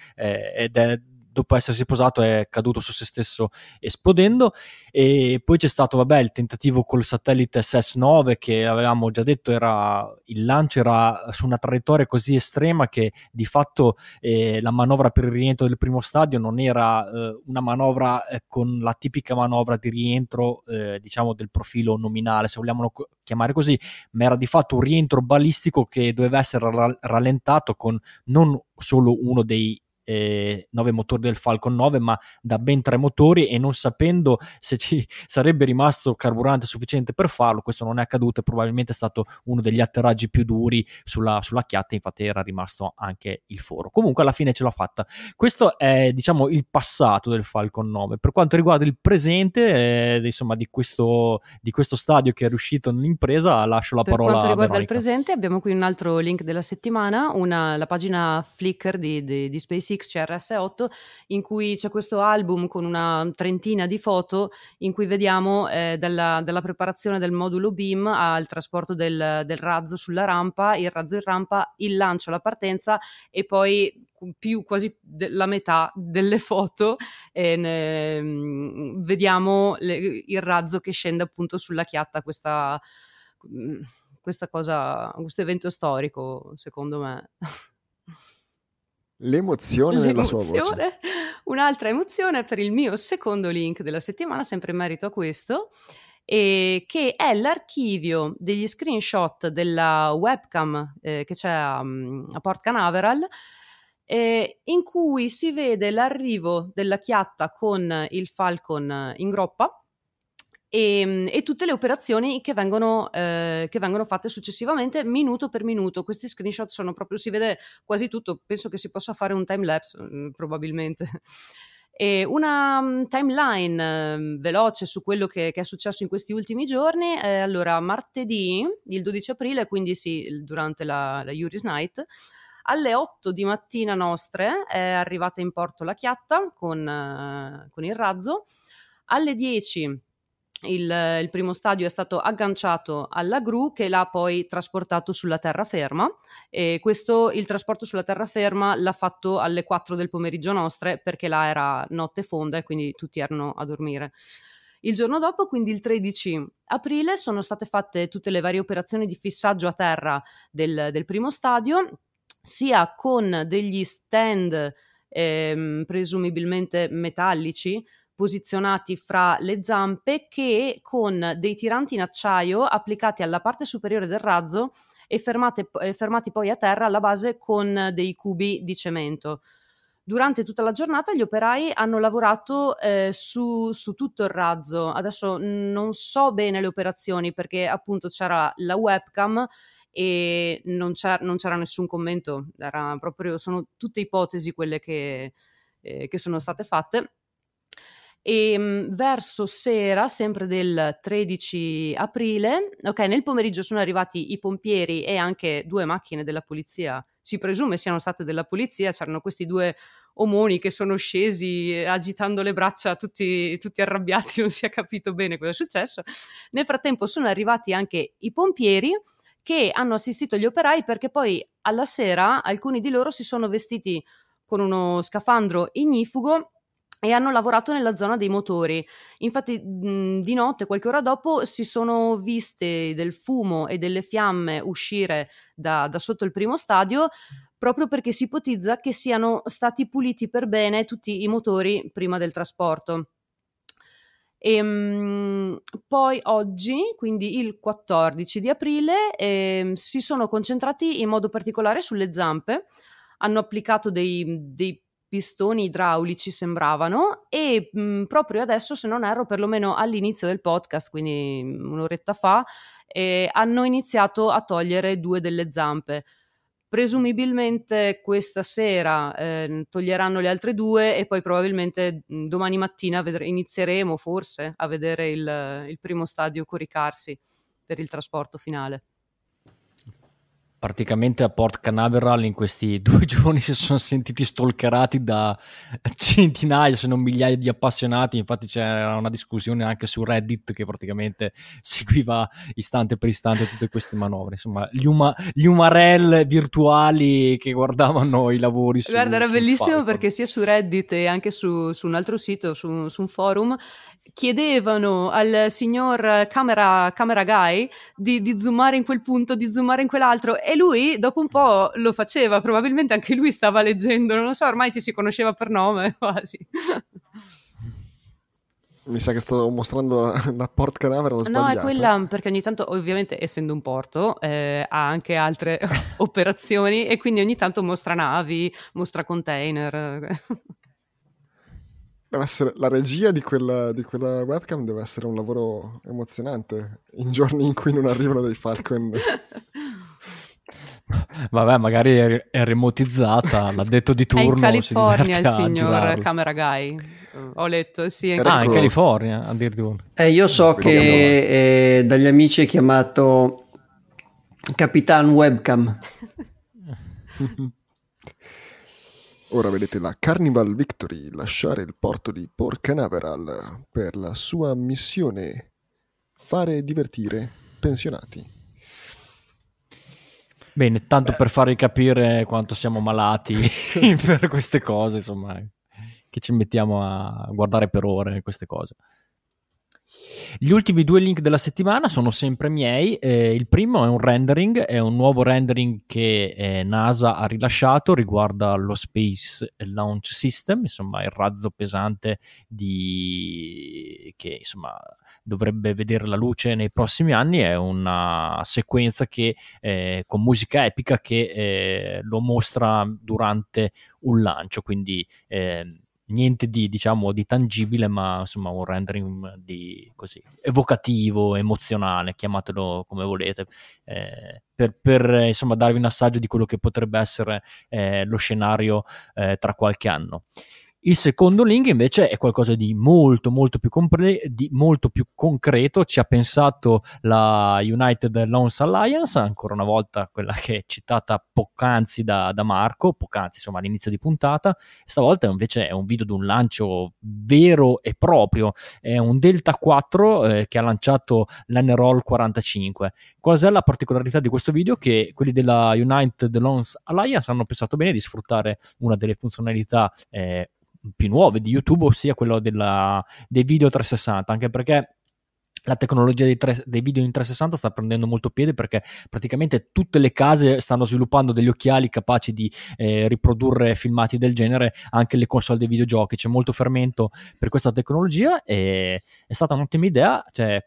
è dopo essersi posato è caduto su se stesso esplodendo. E poi c'è stato il tentativo col satellite SS9, che avevamo già detto il lancio era su una traiettoria così estrema che di fatto la manovra per il rientro del primo stadio non era una manovra con la tipica manovra di rientro diciamo del profilo nominale, se vogliamo chiamare così, ma era di fatto un rientro balistico che doveva essere rallentato con non solo uno dei motori del Falcon 9, ma da ben 3 motori, e non sapendo se ci sarebbe rimasto carburante sufficiente per farlo, questo non è accaduto e probabilmente è stato uno degli atterraggi più duri sulla chiatta, infatti era rimasto anche il foro. Comunque alla fine ce l'ha fatta. Questo è, diciamo, il passato del Falcon 9. Per quanto riguarda il presente, insomma, di questo stadio che è riuscito nell'impresa, lascio la parola a Per quanto riguarda Veronica. il presente, abbiamo qui un altro link della settimana, la pagina Flickr di SpaceX CRS-8, in cui c'è questo album con una trentina di foto in cui vediamo dalla preparazione del modulo beam al trasporto del razzo sulla rampa, il razzo in rampa, il lancio, la partenza, e poi più quasi la metà delle foto vediamo il razzo che scende appunto sulla chiatta. Questa cosa, questo evento storico, secondo me. L'emozione nella sua voce. Un'altra emozione per il mio secondo link della settimana, sempre in merito a questo, che è l'archivio degli screenshot della webcam che c'è a Port Canaveral, in cui si vede l'arrivo della chiatta con il Falcon in groppa e tutte le operazioni che vengono fatte successivamente, minuto per minuto. Questi screenshot sono proprio, si vede quasi tutto, penso che si possa fare un timelapse probabilmente. E una timeline veloce su quello che è successo in questi ultimi giorni. Allora, martedì, il 12 aprile, quindi sì, durante la Yuri's Night, alle 8 di mattina nostre è arrivata in porto la chiatta con il razzo. Alle 10 il primo stadio è stato agganciato alla gru, che l'ha poi trasportato sulla terraferma, e questo, il trasporto sulla terraferma, l'ha fatto alle 4 del pomeriggio nostre, perché là era notte fonda e quindi tutti erano a dormire. Il giorno dopo, quindi il 13 aprile, sono state fatte tutte le varie operazioni di fissaggio a terra del primo stadio, sia con degli stand presumibilmente metallici posizionati fra le zampe, che con dei tiranti in acciaio applicati alla parte superiore del razzo e fermati poi a terra alla base con dei cubi di cemento. Durante tutta la giornata gli operai hanno lavorato su tutto il razzo. Adesso non so bene le operazioni, perché appunto c'era la webcam e non c'era nessun commento, sono tutte ipotesi quelle che sono state fatte. E verso sera, sempre del 13 aprile, nel pomeriggio sono arrivati i pompieri e anche 2 macchine della polizia, si presume siano state della polizia. C'erano questi 2 omoni che sono scesi agitando le braccia, tutti arrabbiati, non si è capito bene cosa è successo. Nel frattempo sono arrivati anche i pompieri, che hanno assistito gli operai, perché poi alla sera alcuni di loro si sono vestiti con uno scafandro ignifugo e hanno lavorato nella zona dei motori. Infatti di notte, qualche ora dopo, si sono viste del fumo e delle fiamme uscire da sotto il primo stadio, proprio perché si ipotizza che siano stati puliti per bene tutti i motori prima del trasporto. E poi oggi, quindi il 14 di aprile, si sono concentrati in modo particolare sulle zampe. Hanno applicato dei pistoni idraulici, sembravano, e proprio adesso, se non erro, perlomeno all'inizio del podcast, quindi un'oretta fa, hanno iniziato a togliere 2 delle zampe. Presumibilmente questa sera toglieranno le altre 2 e poi probabilmente domani mattina inizieremo forse a vedere il primo stadio coricarsi per il trasporto finale. Praticamente a Port Canaveral in questi 2 giorni si sono sentiti stalkerati da centinaia, se non migliaia di appassionati. Infatti c'era una discussione anche su Reddit che praticamente seguiva istante per istante tutte queste manovre. Insomma, gli umarell virtuali che guardavano i lavori su Guarda, era bellissimo Falcon. Perché sia su Reddit e anche su un altro sito, su un forum, chiedevano al signor camera guy di zoomare in quel punto, di zoomare in quell'altro, e lui dopo un po' lo faceva. Probabilmente anche lui stava leggendo, non lo so, ormai ci si conosceva per nome quasi. Mi sa che sto mostrando la Port Canaveral sbagliata. No, è quella perché ogni tanto, ovviamente, essendo un porto, ha anche altre operazioni e quindi ogni tanto mostra navi, mostra container. Deve essere, la regia di quella webcam deve essere un lavoro emozionante in giorni in cui non arrivano dei Falcon. Vabbè, magari è remotizzata, l'ha detto di turno. È in California il si diverte a signor girarlo. Camera Guy. Ho letto, sì. È Ah, in California addirittura. Io so che dagli amici è chiamato Capitan Webcam. Ora vedete la Carnival Victory lasciare il porto di Port Canaveral per la sua missione fare divertire pensionati. Bene, tanto per farvi capire quanto siamo malati per queste cose, insomma, che ci mettiamo a guardare per ore queste cose. Gli ultimi 2 link della settimana sono sempre miei. Il primo è un rendering, è un nuovo rendering che NASA ha rilasciato, riguarda lo Space Launch System, insomma il razzo pesante che insomma dovrebbe vedere la luce nei prossimi anni. È una sequenza che con musica epica che lo mostra durante un lancio, quindi niente di tangibile, ma insomma un rendering di così evocativo, emozionale, chiamatelo come volete, per insomma darvi un assaggio di quello che potrebbe essere lo scenario tra qualche anno. Il secondo link invece è qualcosa di molto più molto più concreto. Ci ha pensato la United Launch Alliance, ancora una volta quella che è citata poc'anzi da Marco, insomma all'inizio di puntata. Stavolta invece è un video di un lancio vero e proprio, è un Delta 4 che ha lanciato l'NROL 45. Cos'è la particolarità di questo video? Che quelli della United Launch Alliance hanno pensato bene di sfruttare una delle funzionalità più nuove di YouTube, ossia quello dei video 360, anche perché la tecnologia dei video in 360 sta prendendo molto piede, perché praticamente tutte le case stanno sviluppando degli occhiali capaci di riprodurre filmati del genere, anche le console dei videogiochi. C'è molto fermento per questa tecnologia e è stata un'ottima idea. Cioè,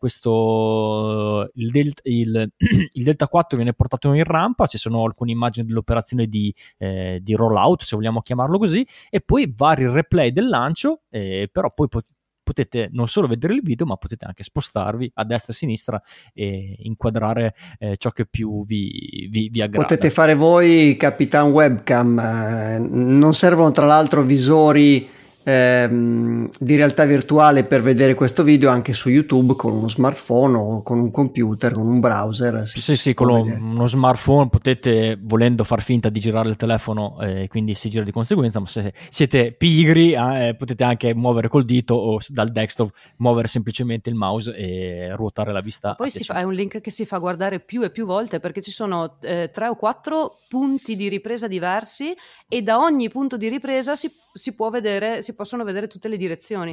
il Delta 4 viene portato in rampa, ci sono alcune immagini dell'operazione di rollout, se vogliamo chiamarlo così, e poi vari replay del lancio, però poi potete non solo vedere il video, ma potete anche spostarvi a destra e a sinistra e inquadrare ciò che più vi aggrada. Potete fare voi Capitan Webcam, non servono tra l'altro visori di realtà virtuale per vedere questo video, anche su YouTube con uno smartphone o con un computer, con un browser. Sì, con uno smartphone potete, volendo, far finta di girare il telefono, quindi si gira di conseguenza, ma se siete pigri potete anche muovere col dito o dal desktop muovere semplicemente il mouse e ruotare la vista. Poi è un link che si fa guardare più e più volte, perché ci sono 3 o 4 punti di ripresa diversi e da ogni punto di ripresa si possono vedere tutte le direzioni.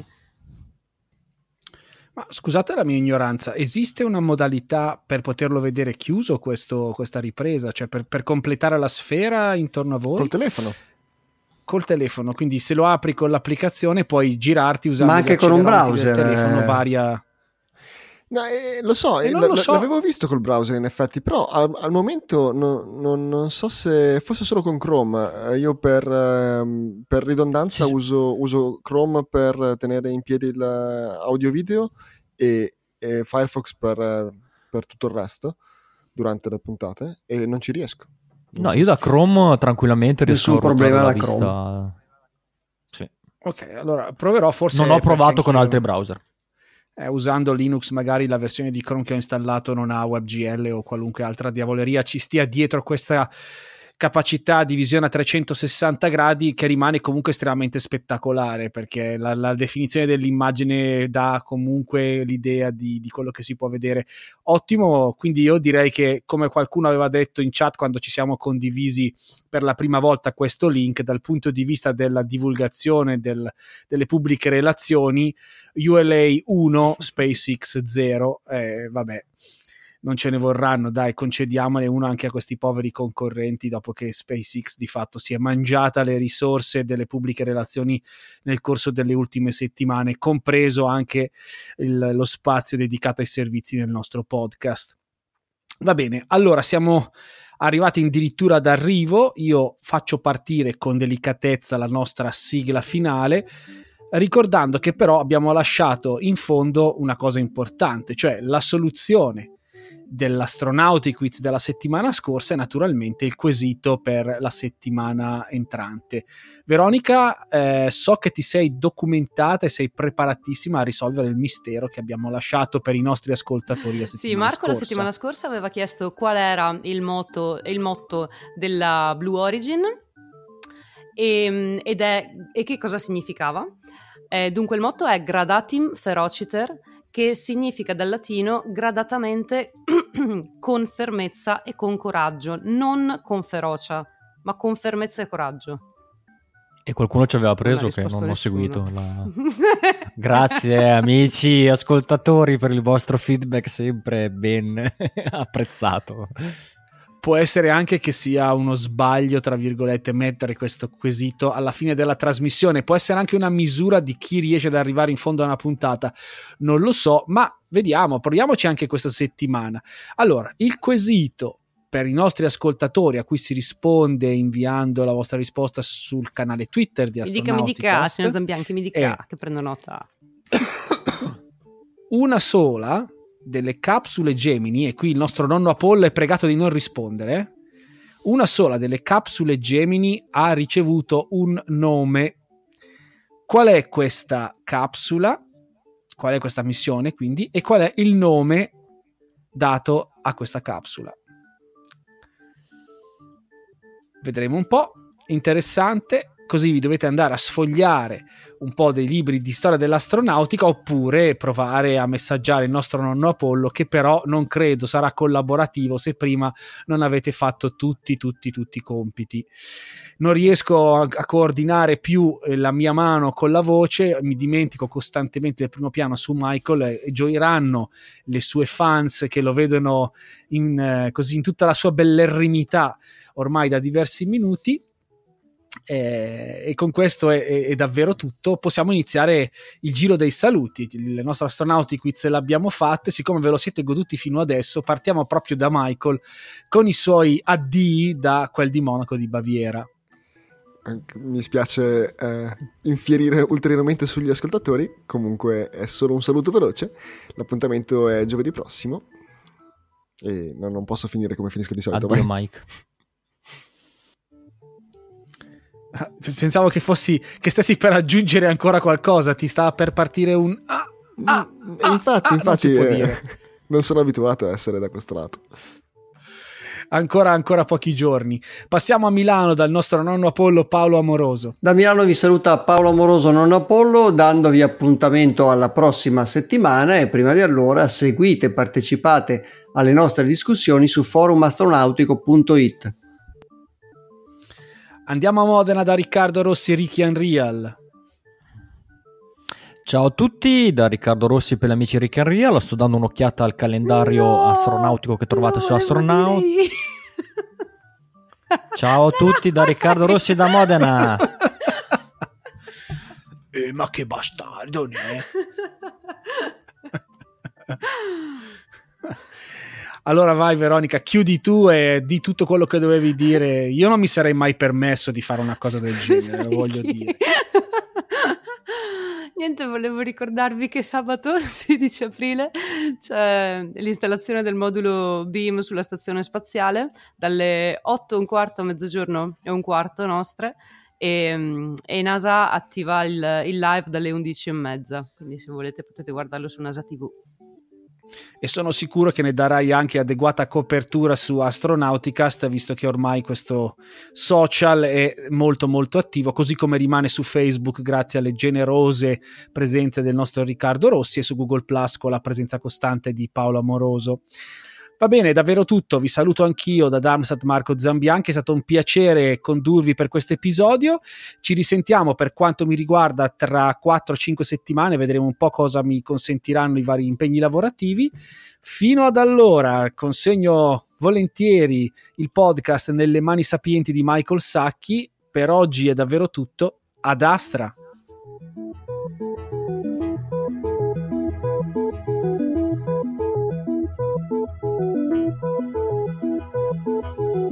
Ma scusate la mia ignoranza, esiste una modalità per poterlo vedere chiuso questa ripresa? Cioè per completare la sfera intorno a voi? Col telefono. Col telefono, quindi se lo apri con l'applicazione puoi girarti usando ma anche con un browser del telefono varia. No, lo so, l'avevo visto col browser in effetti, però al momento non so se fosse solo con Chrome. Io per ridondanza uso Chrome per tenere in piedi l'audio video e Firefox per tutto il resto durante le puntate, e non ci riesco. Io da Chrome tranquillamente riesco nessun problema la da vista. Chrome. Sì. Ok, allora proverò, forse non ho provato con altri browser. Usando Linux, magari la versione di Chrome che ho installato non ha WebGL o qualunque altra diavoleria ci stia dietro questa capacità di visione a 360 gradi che rimane comunque estremamente spettacolare, perché la definizione dell'immagine dà comunque l'idea di quello che si può vedere. Ottimo, quindi io direi che, come qualcuno aveva detto in chat quando ci siamo condivisi per la prima volta questo link, dal punto di vista della divulgazione delle pubbliche relazioni, ULA 1 SpaceX 0, vabbè, non ce ne vorranno, dai, concediamone uno anche a questi poveri concorrenti dopo che SpaceX di fatto si è mangiata le risorse delle pubbliche relazioni nel corso delle ultime settimane, compreso anche lo spazio dedicato ai servizi nel nostro podcast. Va bene, allora siamo arrivati addirittura d'arrivo. Io faccio partire con delicatezza la nostra sigla finale, ricordando che però abbiamo lasciato in fondo una cosa importante, cioè la soluzione dell'Astronautic Quiz della settimana scorsa e naturalmente il quesito per la settimana entrante. Veronica, so che ti sei documentata e sei preparatissima a risolvere il mistero che abbiamo lasciato per i nostri ascoltatori la settimana Sì, Marco scorsa. La settimana scorsa aveva chiesto qual era il motto della Blue Origin e che cosa significava. Dunque il motto è Gradatim Ferociter, che significa dal latino gradatamente con fermezza e con coraggio, non con ferocia, ma con fermezza e coraggio. E qualcuno ci aveva preso che non ho seguito. Grazie amici ascoltatori per il vostro feedback sempre ben apprezzato. Può essere anche che sia uno sbaglio, tra virgolette, mettere questo quesito alla fine della trasmissione. Può essere anche una misura di chi riesce ad arrivare in fondo a una puntata. Non lo so, ma vediamo, proviamoci anche questa settimana. Allora, il quesito per i nostri ascoltatori a cui si risponde inviando la vostra risposta sul canale Twitter di Astronauticast. Mi dica, signor Zambianchi, mi dica che prendo nota. Una sola delle capsule Gemini, e qui il nostro nonno Apollo è pregato di non rispondere, una sola delle capsule Gemini ha ricevuto un nome. Qual è questa capsula? Qual è questa missione, quindi? E qual è il nome dato a questa capsula? Vedremo un po', interessante, così vi dovete andare a sfogliare un po' dei libri di storia dell'astronautica oppure provare a messaggiare il nostro nonno Apollo, che però non credo sarà collaborativo se prima non avete fatto tutti i compiti. Non riesco a coordinare più la mia mano con la voce, mi dimentico costantemente del primo piano su Michael e gioiranno le sue fans che lo vedono così in tutta la sua bellerrimità ormai da diversi minuti. E con questo è davvero tutto. Possiamo iniziare il giro dei saluti. Il nostro Astronautic Quiz l'abbiamo fatto e siccome ve lo siete goduti fino adesso partiamo proprio da Michael con i suoi addii da quel di Monaco di Baviera. Mi spiace infierire ulteriormente sugli ascoltatori, comunque è solo un saluto veloce. L'appuntamento è giovedì prossimo e non posso finire come finisco di solito. Addio Mike. Pensavo che stessi per aggiungere ancora qualcosa, ti stava per partire un infatti non, non sono abituato a essere da questo lato. Ancora pochi giorni. Passiamo a Milano dal nostro nonno Apollo Paolo Amoroso. Da Milano vi saluta Paolo Amoroso, nonno Apollo, dandovi appuntamento alla prossima settimana e prima di allora seguite e partecipate alle nostre discussioni su forumastronautico.it. Andiamo a Modena da Riccardo Rossi e Ricky Unreal. Ciao a tutti, da Riccardo Rossi per gli amici Ricky Unreal. Sto dando un'occhiata al calendario astronautico che trovate su Astronaut. Ciao a tutti, da Riccardo Rossi da Modena. Ma che bastardo, ne? Allora vai Veronica, chiudi tu e di tutto quello che dovevi dire. Io non mi sarei mai permesso di fare una cosa del genere, lo voglio dire. Niente, volevo ricordarvi che sabato 16 aprile c'è l'installazione del modulo Beam sulla stazione spaziale dalle 8:15 a mezzogiorno e un quarto nostre e NASA attiva il live dalle 11:30, quindi se volete potete guardarlo su NASA TV. E sono sicuro che ne darai anche adeguata copertura su Astronauticast, visto che ormai questo social è molto molto attivo, così come rimane su Facebook grazie alle generose presenze del nostro Riccardo Rossi e su Google Plus con la presenza costante di Paolo Amoroso. Va bene, davvero tutto, vi saluto anch'io da Darmstadt Marco Zambianchi, è stato un piacere condurvi per questo episodio, ci risentiamo per quanto mi riguarda tra 4-5 settimane, vedremo un po' cosa mi consentiranno i vari impegni lavorativi. Fino ad allora consegno volentieri il podcast nelle mani sapienti di Michael Sacchi, per oggi è davvero tutto, ad Astra!